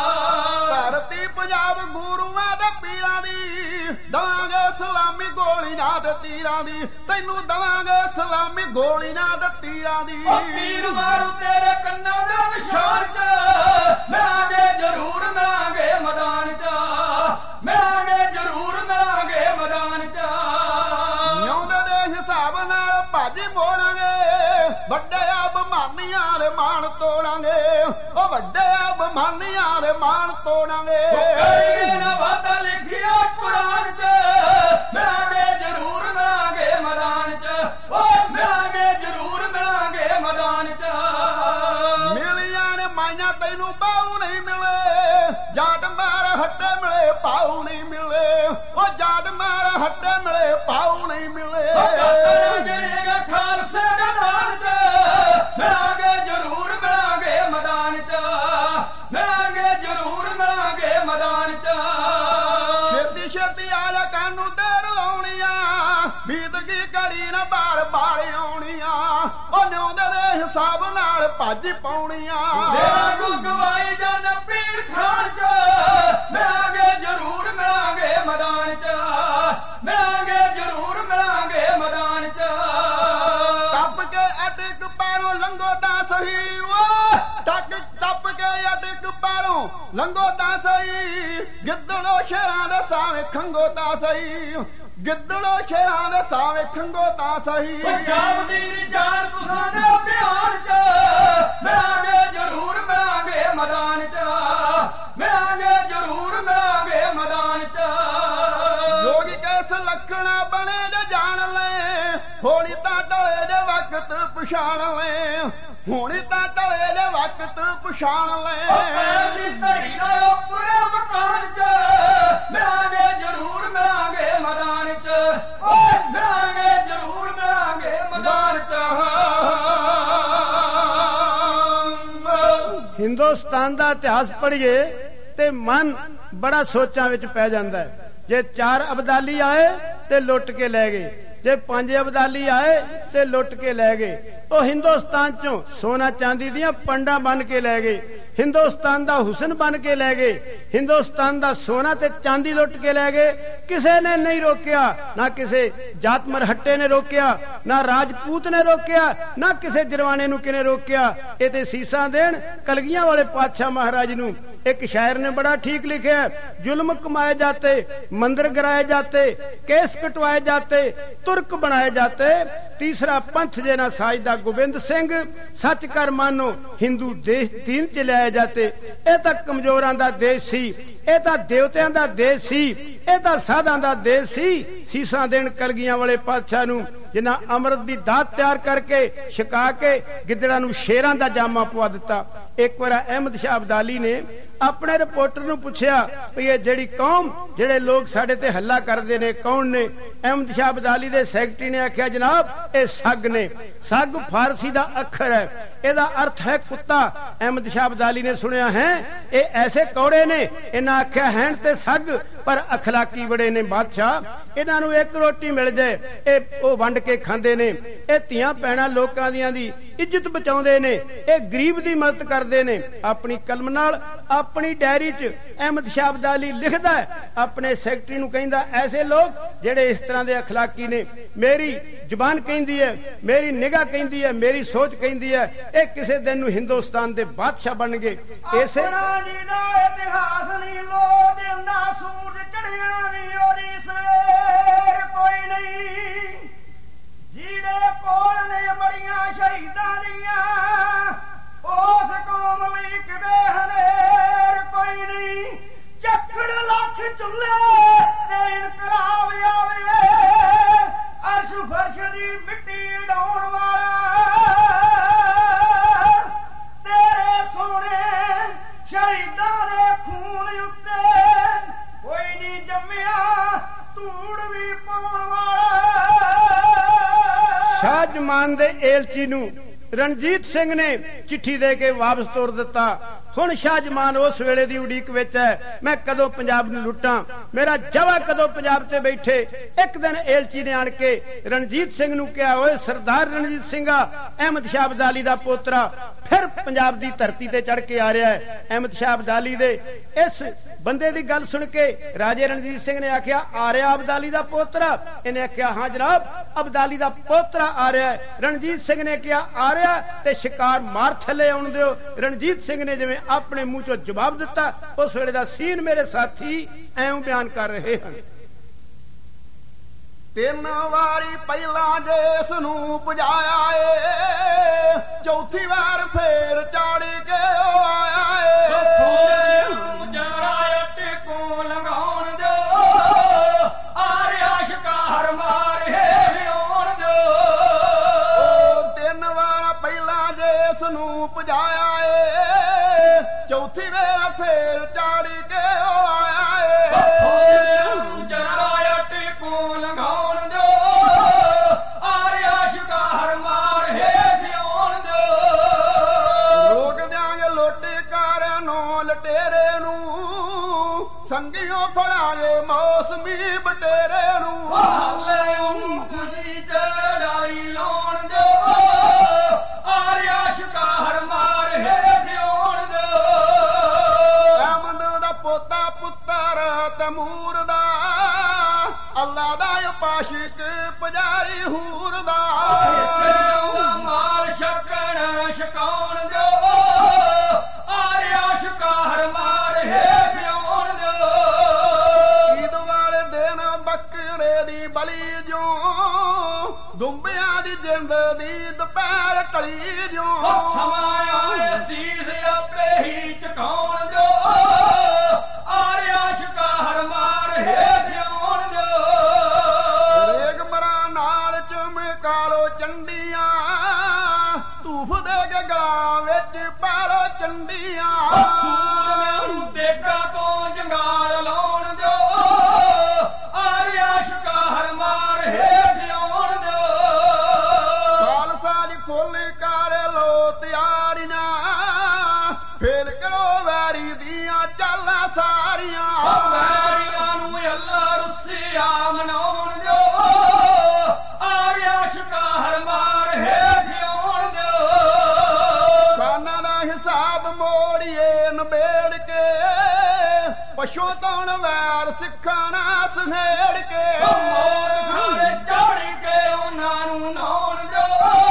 ਧਰਤੀ ਪੰਜਾਬ ਗੁਰੂਆਂ ਦੇ ਪੀਰਾਂ ਦੀ, ਦਵਾਂਗੇ ਸਲਾਮੀ ਗੋਲੀ ਨਾ ਦੇ ਤੀਰਾਂ ਦੀ, ਤੈਨੂੰ ਦਵਾਂਗੇ ਸਲਾਮੀ ਗੋਲੀ ਨਾ ਦੇ ਤੀਰਾਂ ਦੀ। ਪੀਰ ਮਾਰੂ ਤੇਰੇ ਕੰਨਾਂ ਦੇ ਨਿਸ਼ਾਨ ਚ ਮਿਲਾਂਗੇ ਜ਼ਰੂਰ ਮਿਲਾਂਗੇ ਮੈਦਾਨ ਚ ਮਿਲਾਂਗੇ ਜ਼ਰੂਰ ਮਿਲਾਂਗੇ ਮੈਦਾਨ ਚ ਨਿਉਂਦੇ ਦੇ ਹਿਸਾਬ ਨਾਲ ਭੱਜ ਮੋੜਾਂਗੇ, ਵੱਡੇ ਅਬਮਾਨੀਆਂ ਦੇ ਮਾਣ ਤੋੜਾਂਗੇ, ਉਹ ਵੱਡੇ ਅਬਮਾਨੀਆਂ ਦੇ ਮਾਣ ਤੋੜਾਂਗੇ। ਨਾ ਵਾਦਾ ਲਿਖਿਆ ਕੁਰਾਨ ਚ ਮਿਲਾਂਗੇ ਜ਼ਰੂਰ ਮਿਲਾਂਗੇ ਮੈਦਾਨ ਚ ਓ ਮਿਲਾਂਗੇ ਜ਼ਰੂਰ ਮਿਲਾਂਗੇ ਮੈਦਾਨ ਚ ਮਿਲੀਆਂ ਨੇ ਮਾਈਆਂ ਤੈਨੂੰ ਬਾਹੂ ਨਹੀਂ ਮਿਲੇ, ਜਾਟ ਮਾਰ ਹੱਟੇ ਮਿਲੇ ਪਾਉ ਨਹੀਂ ਮਿਲੇ, ਉਹ ਜਾਟ ਮਾਰ ਹੱਟੇ ਮਿਲੇ ਪਾਉ ਨਹੀਂ ਮਿਲੇ। ਜਿਹੜੇਗਾ ਖਾਲਸੇ ਦੇ ਦਾਨ ਚ ਮਿਲਾਂਗੇ ਜ਼ਰੂਰ ਮਿਲਾਂਗੇ ਮੈਦਾਨ ਚ ਬੀਤ ਗਈ ਘੜੀ ਨਾ ਬਾਰ ਬਾਰ ਆਉਣੀਆਂ ਉਹ ਨਿਉਂਦੇ ਦੇ ਹਿਸਾਬ ਨਾਲ ਭੱਜ ਪਾਉਣੀਆਂ ਮੇਰਾ ਗੁਗਵਾਈ ਜਨ ਪੀੜ ਖਾਣ ਚ ਮਿਲਾਂਗੇ ਜ਼ਰੂਰ ਮਿਲਾਂਗੇ ਮੈਦਾਨ ਚ ਮਿਲਾਂਗੇ ਜ਼ਰੂਰ ਮਿਲਾਂਗੇ ਮੈਦਾਨ ਚ ਟੱਪ ਕੇ ਅਟਕ ਪਾਰੋਂ ਲੰਘੋ ਤਾਂ ਸਹੀ ਓ ਟੱਪ ਕੇ ਅਟਕ ਪਾਰੋਂ ਲੰਘੋ ਤਾਂ ਸਹੀ ਗਿੱਦੜੋ ਸ਼ੇਰਾਂ ਦੇ ਸਾਵੇਂ ਖੰਗੋ ਤਾਂ ਸਹੀ ਗਿੱਦੜੋ ਸ਼ੇਰਾਂ ਦੇ ਸਾਵੇਂ ਖੰਗੋ ਤਾਂ ਸਹੀ ਪੰਜਾਬ ਦੀ ਨੀ ਜਾਨ ਤੁਸਾਂ ਦੇ ਬਿਹਾਰ ਚ ਮਿਲਾਂਗੇ ਜ਼ਰੂਰ ਮਿਲਾਂਗੇ ਮੈਦਾਨ ਚ ਮਿਲਾਂਗੇ ਜ਼ਰੂਰ ਮਿਲਾਂਗੇ ਮੈਦਾਨ ਚ ਜੋਗੀ ਕੈਸ ਲੱਖਣਾ ਬਣੇ ਜੇ ਜਾਣ ਲੈ ਹੋਲੀ ਤਾਂ ਢਲੇ ਜੇ ਵਕਤ ਪਛਾਣ ਲੈ ਹੋਣੀ ਤਾਂ ਢਲੇ ਜੇ ਵਕਤ ਪਛਾਣ ਲੈ ਪਹਿਲੀ ਧੜੀ ਦਾ ਪੂਰੇ ਮਕਾਨ ਚ ਮਿਲਾਂਗੇ ਜ਼ਰੂਰ ਮਿਲਾਂਗੇ ਮੈਦਾਨ ਚ ਓਏ ਮਿਲਾਂਗੇ ਜ਼ਰੂਰ ਮਿਲਾਂਗੇ ਮੈਦਾਨ ਚ ਹਿੰਦੁਸਤਾਨ ਦਾ ਇਤਿਹਾਸ ਪੜ੍ਹੀਏ ਤੇ ਮਨ ਬੜਾ ਸੋਚਾਂ ਵਿੱਚ ਪੈ ਜਾਂਦਾ ਹੈ। ਜੇ 4 ਅਬਦਾਲੀ ਆਏ ਤੇ ਲੁੱਟ ਕੇ ਲੈ ਗਏ, ਜੇ 5 ਅਬਦਾਲੀ ਆਏ ਤੇ ਲੁੱਟ ਕੇ ਲੈ ਗਏ। ਉਹ ਹਿੰਦੁਸਤਾਨ ਚੋਂ ਸੋਨਾ ਚਾਂਦੀ ਦੀਆਂ ਪੰਡਾਂ ਬਣ ਕੇ ਲੈ ਗਏ, ਹਿੰਦੁਸਤਾਨ ਦਾ ਹੁਸਨ ਬਣ ਕੇ ਲੈ ਗਏ, ਹਿੰਦੁਸਤਾਨ ਦਾ ਸੋਨਾ ਤੇ ਚਾਂਦੀ ਲੁੱਟ ਕੇ ਲੈ ਗਏ। ਕਿਸੇ ਨੇ ਨਹੀਂ ਰੋਕਿਆ, ਨਾ ਕਿਸੇ ਜਾਤ ਮਰਹੱਟੇ ਨੇ ਰੋਕਿਆ, ਨਾ ਰਾਜਪੂਤ ਨੇ ਰੋਕਿਆ, ਨਾ ਕਿਸੇ ਜਰਵਾਣੇ ਨੂੰ ਕਿਨੇ ਰੋਕਿਆ। ਇਹ ਤੇ ਸੀਸਾਂ ਦੇਣ ਕਲਗੀਆਂ ਵਾਲੇ ਪਾਤਸ਼ਾਹ ਮਹਾਰਾਜ ਨੂੰ। एक शायर ने बड़ा ठीक लिखा है, जुल्म कमाए जाते, मंदिर गिराए जाते, केस कटवाए जाते, तुर्क बनाए जाते, तीसरा पंथ जेना साजदा गोबिंद सिंह, सच कर मानो हिंदू देश दीन च लियाए जाते। यह तो कमजोरां दा देश सी, यह तो देवतियां दा देश सी, यह तो साधां दा देश सी। सीसां देण कलगियां वाले पातशाह नूं जिन्हां अमृत दी दात तैयार करके छका के गिद्दड़ां नूं शेरां दा जामा पवा दिता। एक बार अहमद शाह अब्दाली ने अपने रिपोर्टर नूं पुछया भी ये जिहड़ी कौम जिहड़े लोग साडे ते हल्ला करदे ने कौन ने? अहमद शाह अब्दाली दे सैकटरी ने आख्या जनाब ये सग ने। सग फारसी दा अखर है, एदा अर्थ है कुत्ता। अहमद शाह अब्दाली ने सुनिया है ये ऐसे कौड़े ने, इन्हां आख्या हैं ते सग पर अखलाकी बड़े ने बादशाह। इन्हां नूं एक रोटी मिल जाए ये ओ वंड के खांदे ने, ये धीआं भैणां लोकां दियां दी इज्जत बचाउंदे ने, ये गरीब दी मदद करदे ने। अपनी कलम नाल अपनी डायरी च अहमद शाह अब्दाली लिखदा है, अपने सैकटरी नूं कहंदा ऐसे लोग जेड़े इस तरह दे अखलाकी ने, मेरी जुबान कहंदी है, मेरी निगाह कहंदी है, मेरी सोच कहंदी है ये किसी दिन नूं हिंदुस्तान दे बादशाह बन गए। इसे इतिहास नहीं लो देंदा सूरज चढ़िया नहीं और सवेर कोई नहीं जीदे कोल ने बड़ियां शहीदां दियां उस कौम लई किते हनेर कोई नहीं। चक्कड़ लख चुल्हे ते इनकलाब आवे अर्श फर्श दी मिट्टी डाउण वाला तेरे सोने शहीदां दे खून उत्ते कोई नहीं जम्मिया धूड़ भी पाउण वाला। शाह जमान दे एलची नूं रणजीत सिंह ने चिट्ठी दे के वापस तोड़ दिता। हुण शाह जमान उस वेले दी उड़ीक विच है, मैं कदों पंजाब नूं लुटां, मेरा जवा कदों पंजाब ते बैठे। एक दिन एलची ने आण के रणजीत सिंह नूं कहा, ओए सरदार रणजीत सिंह अहमद शाह अब्दाली दा पोतरा फिर पंजाब दी धरती ते चढ़ के आ रहा है। अहमद शाह अब्दाली दे इस बंदे दी गल सुन के राजे रणजीत सिंह ने आख्या आ रहा अब्दाली दा पोतरा? इन्हें आख्या हाँ जनाब अब्दाली दा पोतरा आ रहा है। रणजीत सिंह ने कहा आ रहा ते शिकार मार थले आउण दिओ। रणजीत सिंह ने जिवें अपने मुंह चों जवाब दिता, उस वेले दा सीन मेरे साथी ऐं बयान कर रहे हैं। 3 वारी पहला जिस नूं पुजाया ए, चौथी बार फेर चाड़ी के ओ आया ए। जराए टिको लगाउण दो आर्या शिकार मार हे आउण दो। 3 वार पहला जिस नूं पुजाया ए, चौथी बार फेर चाड़ी के ओ आया ए। जराए टिको लगाउण दो आर्या शिकार मार हे आउण दो। रोक दियांगे लोटे कार नो लटेरे नूं, संगियों फड़ांगे मौसमी बटेरे नूं। हाले ਆਸ਼ਿਕ ਪੁਜਾਰੀ ਹੂਰ ਦਾ ਸਿਰੋਂ ਮਾਲ ਛਕਣ ਛਕਾਉਣ ਜੋ ਆਰਿਆ ਸ਼ਿਕਾਰ ਮਾਰ ਹੇਠ ਆਉਣ ਜੋ ਈਦ ਵਾਲੇ ਦਿਨ ਬੱਕਰੇ ਦੀ ਬਲੀ ਜੋ ਦੁੰਬਿਆਂ ਦੀ ਜਿੰਦ ਦੀ ਦੁਪਹਿਰ ਟਲੀ ਜੋ ਸਮਾਂ ਆਏ ਸੀਸ ਆਪੇ ਹੀ ਝੁਕਾਉਣ ਜੋ ਆਰਿਆ ਸ਼ਿਕਾਰ ਮਾਰ ਹੇਠ ਆਉਣ ਜੋ ਰੇਗ ਮਰਾਂ ਨਾਲ ਚਮਕਾਲੋ ਚੰਡੀਆਂ ਧੂਫ ਦੇ ਕੇ ਗਲਾਂ ਵਿੱਚ ਪਾਲੋ ਚੰਡੀਆਂ ਸੂਰਮਿਆਂ ਨੂੰ ਦੇਗਾ ਤੋਂ ਜੰਗਾਲ ਲਾਉਣ ਜੋ ਆਰਿਆ ਸ਼ਿਕਾਰ ਮਾਰ ਹੇਠ ਆਉਣ ਜੋ ਖਾਲਸਾ ਦੀ ਫੁੱਲ ਕਰ ਲੋ ਤਿਆਰੀਆਂ ਫੇਲ ਕਰੋ ਵੈਰੀ ਦੀਆਂ ਚਾਲਾਂ ਸਾਰੀਆਂ ਵੈਰੀਆਂ ਨੂੰ ਅੱਲਾ ਰੁੱਸਿਆ ਮਨਾਉਣ ਜੋ ਆਰਿਆ ਸ਼ਿਕਾਰ ਮਾਰ ਹੇਠ ਆਉਣ ਜੋ ਖਾਨਾਂ ਦਾ ਹਿਸਾਬ ਮੋੜੀਏ ਨਬੇੜ ਕੇ ਪਸ਼ੂ ਤੌਣ ਵੈਰ ਸਿੱਖਾਂ ਨਾ ਸਹੇੜ ਕੇ ਮੌਤ ਖਾਲੇ ਚਾੜੀ ਕੇ ਉਹਨਾਂ ਨੂੰ ਨਾਉਣ ਜੋ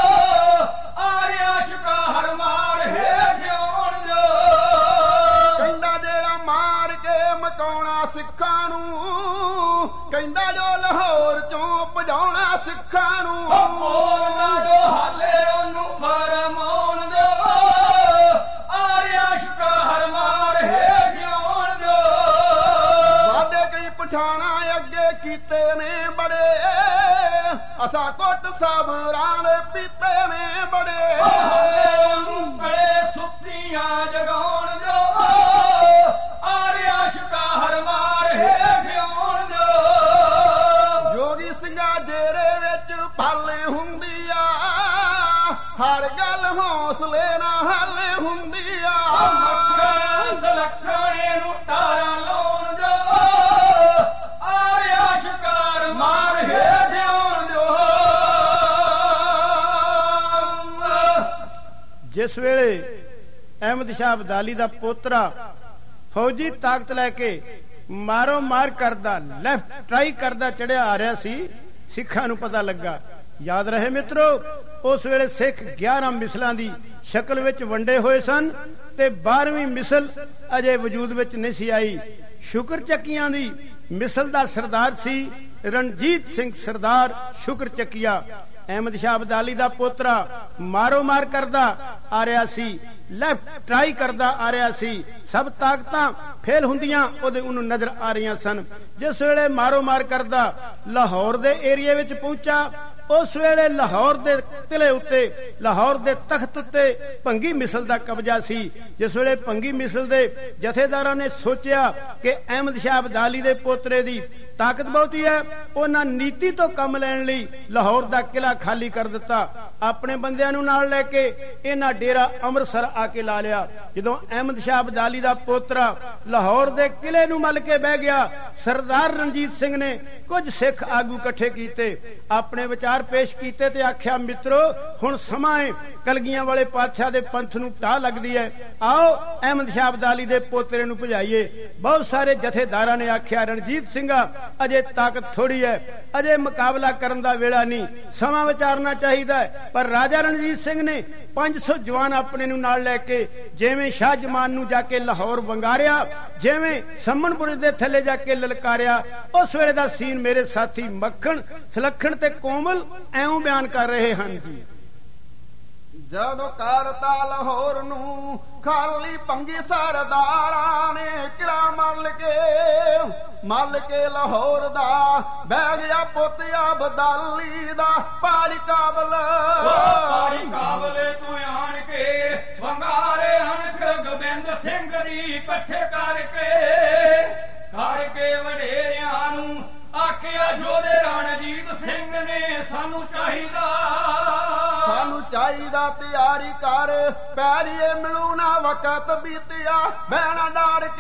ਆਰਿਆ ਸ਼ਿਕਾਰ ਮਾਰ ਹੇਠ ਆਉਣ ਜੋ ਕਹਿੰਦਾ ਜਿਹੜਾ ਮਾਰ ਕੇ ਮਕਾਉਣਾ ਸਿੱਖਾਂ ਨੂੰ ਕਹਿੰਦਾ ਜੋ ਲਾਹੌਰ ਚੋਂ ਭਜਾਉਣਾ ਸਿੱਖਾਂ ਨੂੰ ਮੌਤ ਜੋ ਹਾਲੇ ਉਹਨੂੰ ਫਰਮਾਉਣ ਜੋ ਆਰਿਆ ਸ਼ਿਕਾਰ ਮਾਰ ਹੇਠ ਆਉਣ ਜੋ ਵਾਦੇ ਕਈ ਪਠਾਣਾ ਅੱਗੇ ਕੀਤੇ ਨੇ ਬੜੇ ਅਸਾਂ ਕੁੱਟ ਸਬਰਾਂ ਦੇ ਪੀਤੇ ਨੇ ਬੜੇ ਬੜੇ ਸੁੱਤੀਆਂ ਜਗਾਉਣ ਜੋ ਆਰਿਆ ਸ਼ਿਕਾਰ ਮਾਰ ਹੇਠ ਆਉਣ ਜੋ ਜੋਗੀ ਸਿੰਘਾ ਜੇਰੇ ਵਿੱਚ ਪਾਲੇ ਹੁੰਦੀ ਆ ਹਰ ਗੱਲ ਹੌਸਲੇ ਨਾਲ ਹੱਲੇ ਹੁੰਦੀ ਆ ਸਲੱਖਣੇ ਨੂੰ ਟਾਰਾਂ ਲਾਉਣ ਜੋ ਆਰਿਆ ਸ਼ਿਕਾਰ ਮਾਰ ਹੇਠ ਆਉਣ ਜੋ ਜਿਸ ਵੇਲੇ ਅਹਿਮਦ ਸ਼ਾਹ ਅਬਦਾਲੀ ਦਾ ਪੋਤਰਾ ਫੌਜੀ ਤਾਕਤ ਲੈ ਕੇ ਮਾਰੋ ਮਾਰ ਕਰਦਾ ਲੈਫਟ ਟਰਾਈ ਕਰਦਾ ਚੜਿਆ ਆ ਰਿਹਾ ਸੀ ਸਿੱਖਾਂ ਨੂੰ ਪਤਾ ਲੱਗਾ। ਯਾਦ ਰਹੇ ਮਿੱਤਰੋ, ਉਸ ਵੇਲੇ ਸਿੱਖ 11 ਮਿਸਲਾਂ ਦੀ ਸ਼ਕਲ ਵਿੱਚ ਵੰਡੇ ਹੋਏ ਸਨ ਤੇ 12ਵੀਂ ਮਿਸਲ ਅਜੇ ਵਜੂਦ ਵਿੱਚ ਨਹੀਂ ਸੀ ਆਈ। ਸ਼ੁਕਰ ਚੱਕੀਆਂ ਦੀ ਮਿਸਲ ਦਾ ਸਰਦਾਰ ਸੀ ਰਣਜੀਤ ਸਿੰਘ ਸਰਦਾਰ ਸ਼ੁਕਰ ਚੱਕੀਆ। ਅਹਿਮਦ ਸ਼ਾਹ ਅਬਦਾਲੀ ਦਾ ਪੋਤਰਾ ਮਾਰੋ ਮਾਰ ਕਰਦਾ ਆ ਰਿਹਾ ਸੀ, ਲੈਫਟ ਟਰਾਈ ਕਰਦਾ ਆ ਰਿਹਾ ਸੀ। ਸਭ ਤਾਕਤਾਂ ਫੇਲ ਹੁੰਦੀਆਂ ਉਹਨੂੰ ਨਜ਼ਰ ਆ ਰਹੀਆਂ ਸਨ। ਜਿਸ ਵੇਲੇ ਮਾਰੋ ਮਾਰ ਕਰਦਾ ਲਾਹੌਰ ਦੇ ਏਰੀਏ ਵਿੱਚ ਪਹੁੰਚਾ, ਉਸ ਵੇਲੇ ਲਾਹੌਰ ਦੇ ਕਿਲੇ ਉੱਤੇ, ਲਾਹੌਰ ਦੇ ਤਖਤ ਉੱਤੇ ਭੰਗੀ ਮਿਸਲ ਦਾ ਕਬਜ਼ਾ ਸੀ। ਜਿਸ ਵੇਲੇ ਭੰਗੀ ਮਿਸਲ ਦੇ ਜਥੇਦਾਰਾਂ ਨੇ ਸੋਚਿਆ ਕਿ ਅਹਿਮਦ ਸ਼ਾਹ ਅਬਦਾਲੀ ਦੇ ਪੋਤਰੇ ਦੀ ਤਾਕਤ ਬਹੁਤੀ ਹੈ, ਉਹਨਾਂ ਨੀਤੀ ਤੋਂ ਕੰਮ ਲੈਣ ਲਈ ਲਾਹੌਰ ਦਾ ਕਿਲਾ ਖਾਲੀ ਕਰ ਦਿੱਤਾ। ਆਪਣੇ ਬੰਦਿਆਂ ਨੂੰ ਨਾਲ ਲੈ ਕੇ ਇਹਨਾਂ ਡੇਰਾ ਅੰਮ੍ਰਿਤਸਰ ਆ ਕੇ ਲਾ ਲਿਆ। ਜਦੋਂ ਅਹਿਮਦ ਸ਼ਾਹ ਅਬਦਾਲੀ ਦਾ ਪੋਤਰਾ ਲਾਹੌਰ ਦੇ ਕਿਲੇ ਨੂੰ ਮੱਲ ਕੇ ਬਹਿ ਗਿਆ, ਸਰਦਾਰ ਰਣਜੀਤ ਸਿੰਘ ਨੇ ਕੁਝ ਸਿੱਖ ਆਗੂ ਇਕੱਠੇ ਕੀਤੇ, ਆਪਣੇ ਵਿਚਾਰ ਪੇਸ਼ ਕੀਤੇ ਤੇ ਆਖਿਆ, ਮਿੱਤਰੋ ਹੁਣ ਸਮਾਂ ਹੈ ਕਲਗੀਆਂ ਵਾਲੇ ਪਾਤਸ਼ਾਹ ਦੇ ਪੰਥ ਨੂੰ ਢਾਹ ਲੱਗਦੀ ਹੈ, ਆਓ ਅਹਿਮਦ ਸ਼ਾਹ ਅਬਦਾਲੀ ਦੇ ਪੋਤਰੇ ਨੂੰ ਭਜਾਈਏ। ਬਹੁਤ ਸਾਰੇ ਜਥੇਦਾਰਾਂ ਨੇ ਆਖਿਆ, ਰਣਜੀਤ ਸਿੰਘਾ ਅਜੇ ਤਾਕਤ ਥੋੜੀ ਹੈ, ਅਜੇ ਮੁਕਾਬਲਾ ਕਰਨ ਦਾ ਵੇਲਾ ਨਹੀਂ, ਸਮਾਂ ਵਿਚਾਰਨਾ ਚਾਹੀਦਾ ਹੈ। ਪਰ ਰਾਜਾ ਰਣਜੀਤ ਸਿੰਘ ਨੇ 500 ਜਵਾਨ ਆਪਣੇ ਨੂੰ ਨਾਲ ਲੈ ਕੇ ਜਿਵੇਂ ਸ਼ਾਹ ਜਮਾਨ ਨੂੰ ਜਾ ਕੇ ਲਾਹੌਰ ਵੰਗਾਰਿਆ, ਜਿਵੇਂ ਸੰਮਨਪੁਰ ਦੇ ਥੱਲੇ ਜਾ ਕੇ ਲਲਕਾਰਿਆ, ਉਸ ਵੇਲੇ ਦਾ ਸੀਨ ਮੇਰੇ ਸਾਥੀ ਮੱਖਣ, ਸਲੱਖਣ ਤੇ ਕੋਮਲ ਐਉਂ ਬਿਆਨ ਕਰ ਰਹੇ ਹਨ ਜੀ। ਜਦੋਂ ਕਰਤਾ ਲਾਹੌਰ ਨੂੰ ਖਾਲੀ ਭੰਗੀ ਸਰਦਾਰਾਂ ਨੇ ਕਿਲਾ ਮੱਲ ਕੇ ਲਾਹੌਰ ਦਾ ਬਹਿ ਗਿਆ ਪੁੱਤ ਅਬਦਾਲੀ ਦਾ ਪਾਰੀ ਕਾਬਲ ਤੂੰ ਆਣ ਕੇ ਵੰਗਾਰੇ ਹਣਖ ਗੋਬਿੰਦ ਸਿੰਘ ਦੀ ਇਕੱਠੇ ਕਰਕੇ ਵਡੇਰਿਆਂ ਨੂੰ ਆਖਿਆ, ਜੋਧੇ ਰਣਜੀਤ ਸਿੰਘ ਨੇ ਸਾਨੂੰ ਚਾਹੀਦਾ ਤਿਆਰੀ ਕਰ, ਪੈਰੀਏ ਮਿਲੂ ਨਾ ਵਕਤ ਬੀਤਿਆ, ਬਹਿਣਾ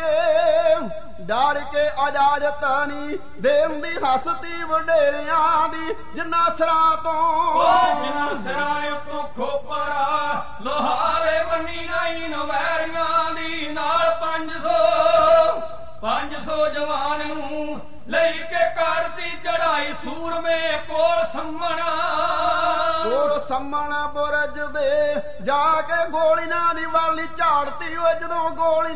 ਡਰ ਕੇ ਇਜਾਜ਼ਤ ਨਹੀਂ ਦੇਣ ਦੀ ਹਸਤੀ ਵਡੇਰਿਆਂ ਦੀ, ਜਿੰਨਾ ਸਰਾਂ ਤੋਂ ਖੋਪਰਾ ਲੋਹਾਰੇ ਬੰਨੀ ਆਈ ਨਵੈਰੀਆਂ ਦੀ, ਨਾਲ 500 ਜਵਾਨ ਨੂੰ ਲਈ ਕੇ ਕਰਤੀ ਚੜਾਈ ਸੂਰਮੇ ਕੋਲ ਸੰਮਣਾ ਕੋਲ ਸੰਮਣ ਬੁਰਜ ਦੇ ਜਾ ਕੇ ਗੋਲੀਆਂ ਦੀ ਵਾਲੀ ਝਾੜਤੀ ਓ ਜਦੋਂ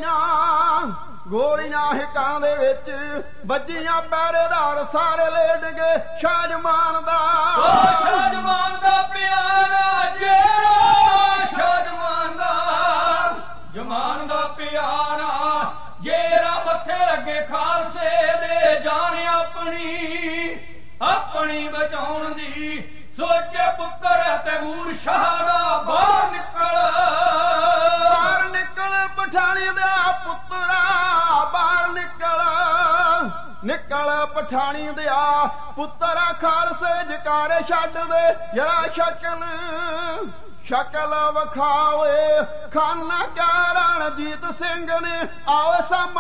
ਗੋਲੀਆਂ ਹਿੱਕਾਂ ਦੇ ਵਿੱਚ ਵੱਜੀਆਂ ਪਹਿਰੇਦਾਰ ਸਾਰੇ ਲੇਟ ਗਏ ਸ਼ਾਹਜਮਾਨ ਦਾ ਸ਼ਾਹਜਮਾਨ ਦਾ ਪਿਆਰਾ ਜੇਰਾ ਸ਼ਾਹਜਮਾਨ ਦਾ ਪਿਆਰਾ ਜੇਰਾ ਮੱਥੇ ਲੱਗੇ ਖਾਲਸੇ ਦੇ ਜਾਨ ਆਪਣੀ ਬਚਾਉਣ ਦੀ ਸੋਚੇ ਪੁੱਤਰ ਤੈਮੂਰ ਸ਼ਾਹ ਦਾ ਬਾਹਰ ਨਿਕਲ ਪਠਾਣੀ ਦਾ ਪੁੱਤਰਾ ਬਾਹਰ ਨਿਕਲ ਪਠਾਣੀ ਦਿਆ ਪੁੱਤਰਾ ਖਾਲਸੇ ਜਕਾਰੇ ਛੱਡ ਦੇ ਜਰਾ ਸ਼ਕਲ ਵਿਖਾਵੇ ਖਾਨਾ ਕਿਆ ਰਣਜੀਤ ਸਿੰਘ ਨੇ ਆਓ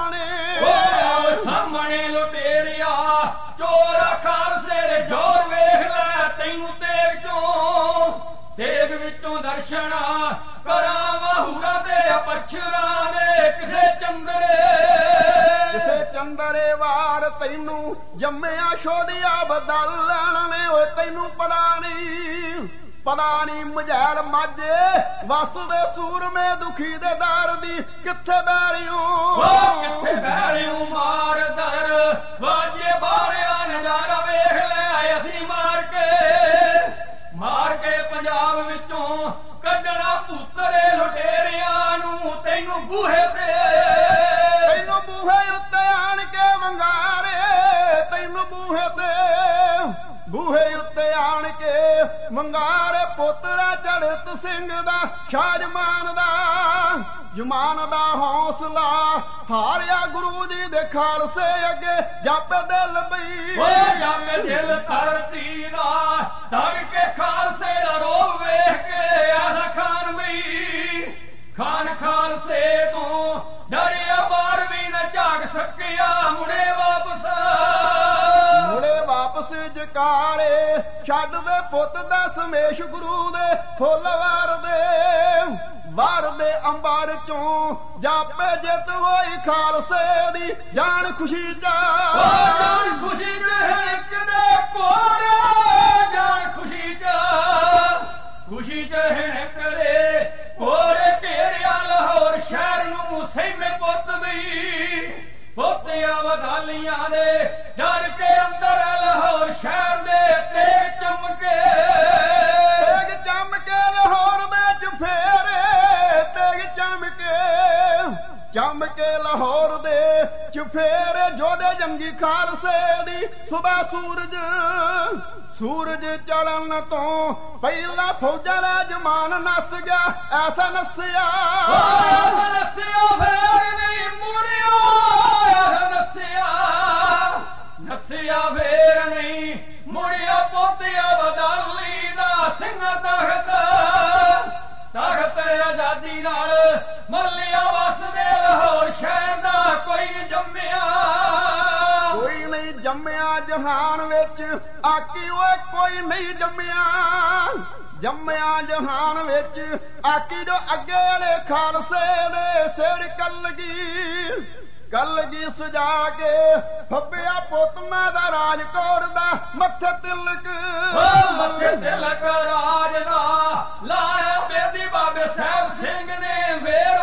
ਸਾਹਮਣੇ ਲੁਟੇਰਿਆ ਚੋਰਾ ਖਾਲਸੇ ਦੇ ਜੋਰ ਵੇਖ ਲੈ ਤੈਨੂੰ ਤੇਗ ਵਿੱਚੋਂ ਦਰਸ਼ਨ ਕਰਾਂ ਮਹੂਰਾ ਤੇ ਪਛਰਾ ਦੇ ਕਿਸੇ ਚੰਦਰੇ ਵਾਰ ਤੈਨੂੰ ਜੰਮਿਆ ਸ਼ੋਧਿਆ ਬਦਲਣ ਨੇ ਓਏ ਤੈਨੂੰ ਪਤਾ ਨਹੀਂ ਮਝੈਲ ਮਾਝੇ ਵਸਦੇ ਸੂਰਮੇ ਦੁਖੀ ਦੇ ਦਰ ਦੀ ਕਿੱਥੇ ਬੈਰਿਓ ਮਾਰ ਦਰ ਵਾਜੇ ਬਾਰਿਆ ਨਜ਼ਾਰਾ ਵੇਖ ਲੈ ਅਸੀਂ ਮਾਰ ਕੇ ਪੰਜਾਬ ਵਿੱਚੋਂ ਕੱਢਣਾ ਪੁੱਤਰੇ ਲੁਟੇਰਿਆਂ ਨੂੰ ਤੈਨੂੰ ਬੂਹੇ ਉੱਤੇ ਆਣ ਕੇ ਬੂਹੇ ਉੱਤੇ ਆਣ ਕੇ ਮੰਗਾਰੇ ਪੁੱਤਰਾ ਚੜਤ ਸਿੰਘ ਦਾ ਸ਼ਾਹਜਮਾਨ ਦਾ ਹੌਸਲਾ ਹਾਰਿਆ ਗੁਰੂ ਜੀ ਦੇ ਖਾਲਸੇ ਅੱਗੇ ਜਾਪੇ ਦਿਲ ਧਰਤੀ ਦਾ ਧੜ ਕੇ ਖਾਲਸੇ ਦਾ ਰੋਹ ਵੇਖ ਕੇ ਆਸਾ ਖਾਨ ਖਾਲਸੇ ਤੋਂ ਡਰਿਆ ਬਾਹਰ ਵੀ ਨਾ ਝਾਕ ਸਕਿਆ ਮੁੜੇ ਵਾਪਸ ਜਕਾਰੇ ਛੱਡ ਦੇ ਪੁੱਤ ਦਾ ਸਮੇਸ਼ ਗੁਰੂ ਦੇ ਫੁੱਲ ਵਾਰਦੇ ਅੰਬਾਰ ਚੋਂ ਜਾਪੇ ਜਿੱਤ ਹੋਈ ਖਾਲਸੇ ਦੀ ਜਾਨ ਖੁਸ਼ੀ ਹਿਣਕਦੇ ਕੋੜੇ ਜਾਨ ਖੁਸ਼ੀ ਚ ਹਿਣਕਦੇ ਕੋੜੇ ਘੇਰਿਆ ਲਾਹੌਰ ਸ਼ਹਿਰ ਨੂੰ ਸਹਿਮੇ ਪੁੱਤਿਆ ਵਧਾਲੀਆਂ ਦੇ ਡਰ ਕੇ ਅੰਦਰ ਲਾਹੌਰ ਸ਼ਹਿਰ ਦੇ ਤੇਗ ਚਮਕੇ ਲਾਹੌਰ ਵਿੱਚ ਫੇਰੇ ਚਮਕੇ ਲਾਹੌਰ ਦੇ ਚਫੇਰੇ ਜੋਧੇ ਜੰਗੀ ਖਾਲਸੇ ਦੀ ਸੁਬਹ ਸੂਰਜ ਚੜਨ ਤੋਂ ਪਹਿਲਾਂ ਫੌਜਾਂ ਦਾ ਜਮਾਨ ਨੱਸ ਗਿਆ ਐਸਾ ਨੱਸਿਆ ਫੇਰ ਨਹੀਂ ਮੁੜਿਆ ਨੱਸਿਆ ਫੇਰ ਨਹੀਂ ਮੁੜਿਆ ਪੁੱਤਿਆ ਬਦਾਲੀ ਦਾ ਸਿੰਘ ਤਖਤ ਆਜ਼ਾਦੀ ਨਾਲ ਮੱਲਿਆ ਵਸਦੇ ਲਾਹੌਰ ਸ਼ਹਿਰ ਦਾ ਕੋਈ ਨਹੀਂ ਜੰਮਿਆ ਜਹਾਨ ਵਿੱਚ ਆਕੀ ਓਏ ਕੋਈ ਨਹੀਂ ਜੰਮਿਆ ਜਹਾਨ ਵਿੱਚ ਆਕੀ ਜੋ ਅੱਗੇ ਵਾਲੇ ਖਾਲਸੇ ਦੇ ਸਿਰ ਕਲਗੀ ਸਜਾ ਕੇ ਫੱਬਿਆ ਪੁੱਤ ਮੈਂ ਦਾ ਰਾਜ ਕੌਰ ਦਾ ਮੱਥੇ ਤਿਲਕ ਰਾਜ ਦਾ ਲਾਇਆ ਬੇਦੀ ਬਾਬੇ ਸਾਹਿਬ ਸਿੰਘ ਨੇ ਵੇਰ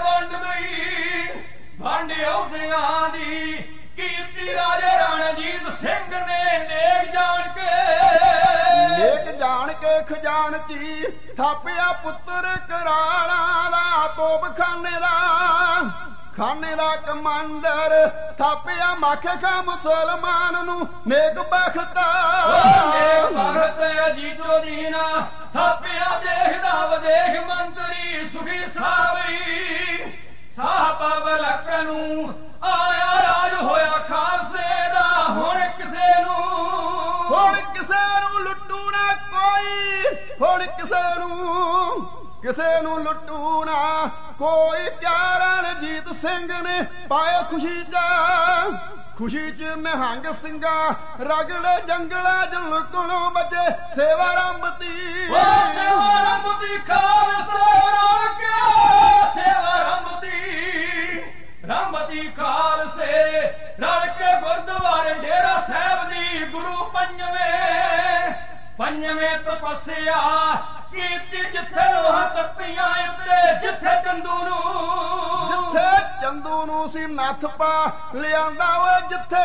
ਵੰਡ ਅਹੁਦਿਆਂ ਦੀ ਕੀਰਤੀ ਰਾਜੇ ਰਣਜੀਤ ਸਿੰਘ ਨੇ ਨੇਕ ਜਾਣ ਕੇ ਖਜ਼ਾਨਚੀ ਥਾਪਿਆ ਪੁੱਤਰ ਕਰਾਲਾਂ ਦਾ ਤੋਪਖਾਨੇ ਦਾ ਕਮਾਂਡਰ ਥਾਪਿਆ ਮਾਖੇ ਖਾ ਮੁਸਲਮਾਨ ਨੂੰ ਨੇਕ ਬਖਤ ਅਜੀਤੋ ਦੀਨਾ ਥਾਪਿਆ ਦੇਖ ਦਾ ਵਿਦੇਸ਼ ਮੰਤਰੀ ਸੁਖੀ ਸਾਹਿਬ ਬਲਕ ਨੂੰ ਆਇਆ ਰਾਜ ਹੋਇਆ ਖਾਲਸੇ ਦਾ ਹੁਣ ਕਿਸੇ ਨੂੰ ਲੁੱਟੂ ਨਾ ਕੋਈ ਕਿਸੇ ਨੂੰ ਲੁੱਟੂ ਨਾ ਕੋਈ ਰਣਜੀਤ ਸਿੰਘ ਨੇ ਪਾਇਆ ਖੁਸ਼ੀ ਚ ਨਿਹੰਗ ਸਿੰਘਾਂ ਰਗੜੇ ਜੰਗਲਾਂ ਚ ਲੁਕਣੋਂ ਬਚੇ ਸੇਵਾ ਰੰਭਤੀ ਖਾਲਸੇ ਰਲ ਕੇ ਸੇਵਾ ਰੰਭਤੀ ਖਾਲਸੇ ਰਲ ਕੇ ਗੁਰਦੁਆਰੇ ਡੇਰਾ ਸਾਹਿਬ ਦੀ ਗੁਰੂ ਪੰਜਵੇਂ ਪੰਜਵੇਂ ਤਪੱਸਿਆ ਕੀਤੀ ਜਿੱਥੇ ਲੋਹਾ ਤਪੀਆਂ ਉੱਤੇ ਜਿੱਥੇ ਚੰਦੂ ਨੂੰ ਸੀ ਨੱਥ ਪਾ ਲਿਆਂਦਾ ਓਏ ਜਿੱਥੇ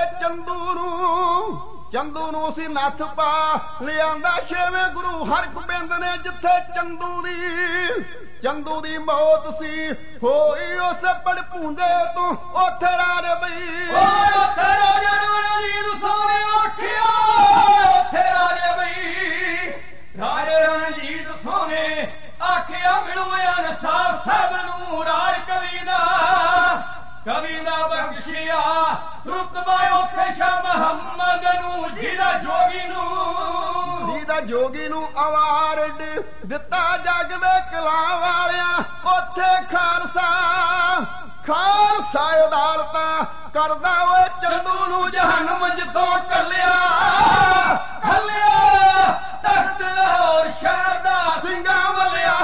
ਚੰਦੂ ਨੂੰ ਸੀ ਨੱਥ ਪਾ ਲਿਆਂਦਾ ਛੇਵੇਂ ਗੁਰੂ ਹਰਗੋਬਿੰਦ ਨੇ ਜਿੱਥੇ ਚੰਦੂ ਦੀ ਮੌਤ ਸੀ ਹੋਈ ਉਸ ਭੜਪੂੰਦੇ ਤੋਂ ਉੱਥੇ ਰਾਜੇ ਬਈ ਉੱਥੇ ਰਾਜੇ ਰਣਜੀਤ ਸੋਹਣੇ ਆਖਿਆ ਉੱਥੇ ਰਾਜੇ ਬਈ ਰਾਜੇ ਰਣਜੀਤ ਸੋਹਣੇ ਆਖਿਆ ਮਿਲੋ ਇਨਸਾਫ ਸਭ ਨੂੰ ਰਾਜ ਕਵੀ ਦਾ ਬਖਸ਼ਿਆ ਰੁਤਬਾ ਉੱਥੇ ਸ਼ਾਹ ਮੁਹੰਮਦ ਨੂੰ ਜਿਹਦਾ ਜੋਗੀ ਨੂੰ ਅਵਾਰਡ ਦਿੱਤਾ ਜੱਗ ਦੇ ਕਲਾਂ ਵਾਲਿਆਂ ਉੱਥੇ ਖਾਲਸਾ ਉਦਾਲਤਾਂ ਕਰਦਾ ਓਏ ਚੰਦੂ ਨੂੰ ਜਹਨਮ ਜਿੱਥੋਂ ਕੱਲਿਆ ਤਖਤ ਲਾਹੌਰ ਸ਼ਹਿਰ ਦਾ ਸਿੰਘਾਂ ਵੱਲਿਆ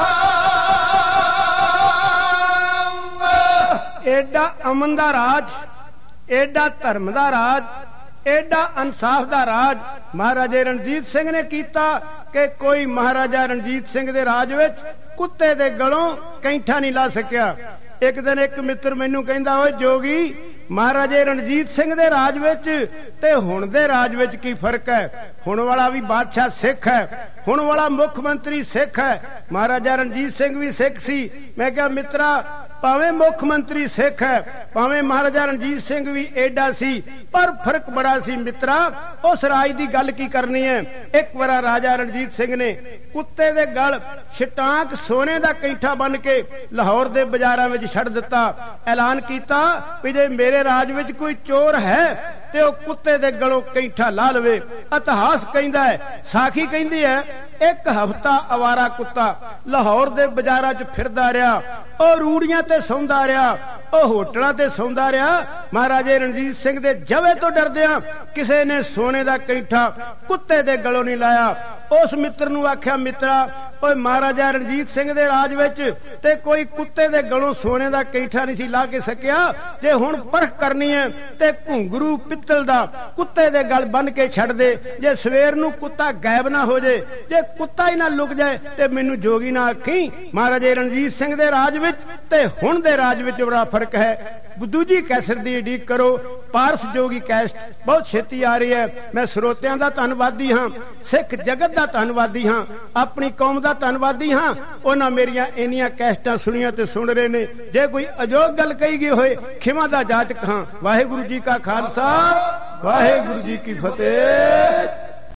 ਐਡਾ ਅਮਨ ਦਾ ਰਾਜ, ਐਡਾ ਧਰਮ ਦਾ ਰਾਜ, ਐਡਾ ਇਨਸਾਫ ਦਾ ਰਾਜ ਮਹਾਰਾਜਾ ਰਣਜੀਤ ਸਿੰਘ ਨੇ ਕੀਤਾ ਕਿ ਕੋਈ ਮਹਾਰਾਜਾ ਰਣਜੀਤ ਸਿੰਘ ਦੇ ਰਾਜ ਵਿੱਚ ਕੁੱਤੇ ਦੇ ਗਲੋਂ ਕੈਂਠਾ ਨਹੀਂ ਲਾ ਸਕਿਆ। ਇੱਕ ਦਿਨ ਇੱਕ ਮਿੱਤਰ ਮੈਨੂੰ ਕਹਿੰਦਾ ਓਏ ਜੋਗੀ ਮਹਾਰਾਜਾ ਰਣਜੀਤ ਸਿੰਘ ਦੇ ਰਾਜ ਵਿੱਚ ਤੇ ਹੁਣ ਦੇ ਰਾਜ ਵਿੱਚ ਕੀ ਫਰਕ ਹੈ? ਹੁਣ ਵਾਲਾ ਵੀ ਬਾਦਸ਼ਾਹ ਸਿੱਖ ਹੈ, ਹੁਣ ਵਾਲਾ ਮੁੱਖ ਮੰਤਰੀ ਸਿੱਖ ਹੈ, ਮਹਾਰਾਜਾ ਰਣਜੀਤ ਸਿੰਘ ਵੀ ਸਿੱਖ ਸੀ। ਮੈਂ ਕਿਹਾ ਮਿੱਤਰਾ ਭਾਵੇਂ ਮੁੱਖ ਮੰਤਰੀ ਸਿੱਖ ਹੈ, ਭਾਵੇਂ ਮਹਾਰਾਜਾ ਰਣਜੀਤ ਸਿੰਘ ਵੀ ਏਡਾ ਸੀ, ਪਰ ਫਰਕ ਬੜਾ ਸੀ ਮਿੱਤਰਾ। ਉਸ ਰਾਜ ਦੀ ਗੱਲ ਕੀ ਕਰਨੀ ਹੈ? ਇੱਕ ਵਾਰ ਰਾਜਾ ਰਣਜੀਤ ਸਿੰਘ ਨੇ ਕੁੱਤੇ ਦੇ ਗਲ ਛਟਾਂਕ ਸੋਨੇ ਦਾ ਕੈਂਠਾ ਬੰਨ ਕੇ ਲਾਹੌਰ ਦੇ ਬਾਜ਼ਾਰਾਂ ਵਿੱਚ ਛੱਡ ਦਿੱਤਾ। ਐਲਾਨ ਕੀਤਾ ਵੀ ਜੇ ਮੇਰੇ ਰਾਜ ਵਿੱਚ ਕੋਈ ਚੋਰ ਹੈ ਤੇ ਉਹ ਕੁੱਤੇ ਦੇ ਗਲੋਂ ਕੈਂਠਾ ਲਾ ਲਵੇ। ਇਤਿਹਾਸ ਕਹਿੰਦਾ ਹੈ, ਸਾਖੀ ਕਹਿੰਦੀ ਹੈ, ਇੱਕ ਹਫ਼ਤਾ ਅਵਾਰਾ ਕੁੱਤਾ ਲਾਹੌਰ ਦੇ ਬਾਜ਼ਾਰਾਂ 'ਚ ਫਿਰਦਾ ਰਿਹਾ। ਉਹ ਰੂੜੀਆਂ ਤੇ ਸੌਂਦਾ ਰਿਹਾ, ਉਹ ਹੋਟਲਾਂ ਤੇ ਸੌਂਦਾ ਰਿਹਾ। ਮਹਾਰਾਜਾ ਰਣਜੀਤ ਸਿੰਘ ਦੇ ਜਵੇ ਤੋਂ ਡਰਦਿਆਂ ਕਿਸੇ ਨੇ ਸੋਨੇ ਦਾ ਕੈਂਠਾ ਕੁੱਤੇ ਦੇ ਗਲੋਂ ਨਹੀਂ ਲਾਇਆ। ਉਸ ਮਿੱਤਰ ਨੂੰ ਆਖਿਆ, ਮਿੱਤਰਾ ਓਏ ਮਹਾਰਾਜਾ ਰਣਜੀਤ ਸਿੰਘ ਦੇ ਰਾਜ ਵਿੱਚ ਤੇ ਕੋਈ ਕੁੱਤੇ ਦੇ ਗਲੋਂ ਸੋਨੇ ਦਾ ਕੈਂਠਾ ਨਹੀਂ ਸੀ ਲਾ ਕੇ ਸਕਿਆ। ਜੇ ਹੁਣ ਪਰਖ ਕਰਨੀ ਹੈ ਤੇ ਘੁੰਗਰੂ ਪਿੱਤਲ ਦਾ ਕੁੱਤੇ ਦੇ ਗਲ ਬੰਨ ਕੇ ਛੱਡ ਦੇ। ਜੇ ਸਵੇਰ ਨੂੰ ਕੁੱਤਾ ਗਾਇਬ ਨਾ ਹੋ ਜੇ, ਜੇ ਕੁੱਤਾ ਹੀ ਨਾ ਲੁਕ ਜਾਏ ਤੇ ਮੈਨੂੰ ਜੋਗੀ ਨਾ ਆਖੀ। ਮਹਾਰਾਜਾ ਰਣਜੀਤ ਸਿੰਘ ਦੇ ਰਾਜ ਵਿੱਚ ਤੇ ਹੁਣ ਦੇ ਰਾਜ ਵਿੱਚ ਬੜਾ ਫਰਕ ਹੈ। ਦੂਜੀ ਕੈਸਟ ਦੀ ਉਡੀਕ ਕਰੋ। ਪਾਰਸ ਜੋਗੀ ਕੈਸਟ ਬਹੁਤ ਛੇਤੀ ਆ ਰਹੀ ਹੈ। ਮੈਂ ਸਰੋਤਿਆਂ ਦਾ ਧੰਨਵਾਦੀ ਹਾਂ, ਸਿੱਖ ਜਗਤ ਦਾ ਧੰਨਵਾਦੀ ਹਾਂ, ਆਪਣੀ ਕੌਮ ਦਾ ਧੰਨਵਾਦੀ ਹਾਂ। ਉਹਨਾਂ ਮੇਰੀਆਂ ਇੰਨੀਆਂ ਕੈਸਟਾਂ ਸੁਣੀਆਂ ਤੇ ਸੁਣ ਰਹੇ ਨੇ। ਜੇ ਕੋਈ ਅਜੋਗ ਗੱਲ ਕਹੀ ਗਈ ਹੋਏ ਖਿਮਾ ਦਾ ਜਾਚਕ ਹਾਂ। ਵਾਹਿਗੁਰੂ ਜੀ ਕਾ ਖਾਲਸਾ, ਵਾਹਿਗੁਰੂ ਜੀ ਕੀ ਫਤਿਹ।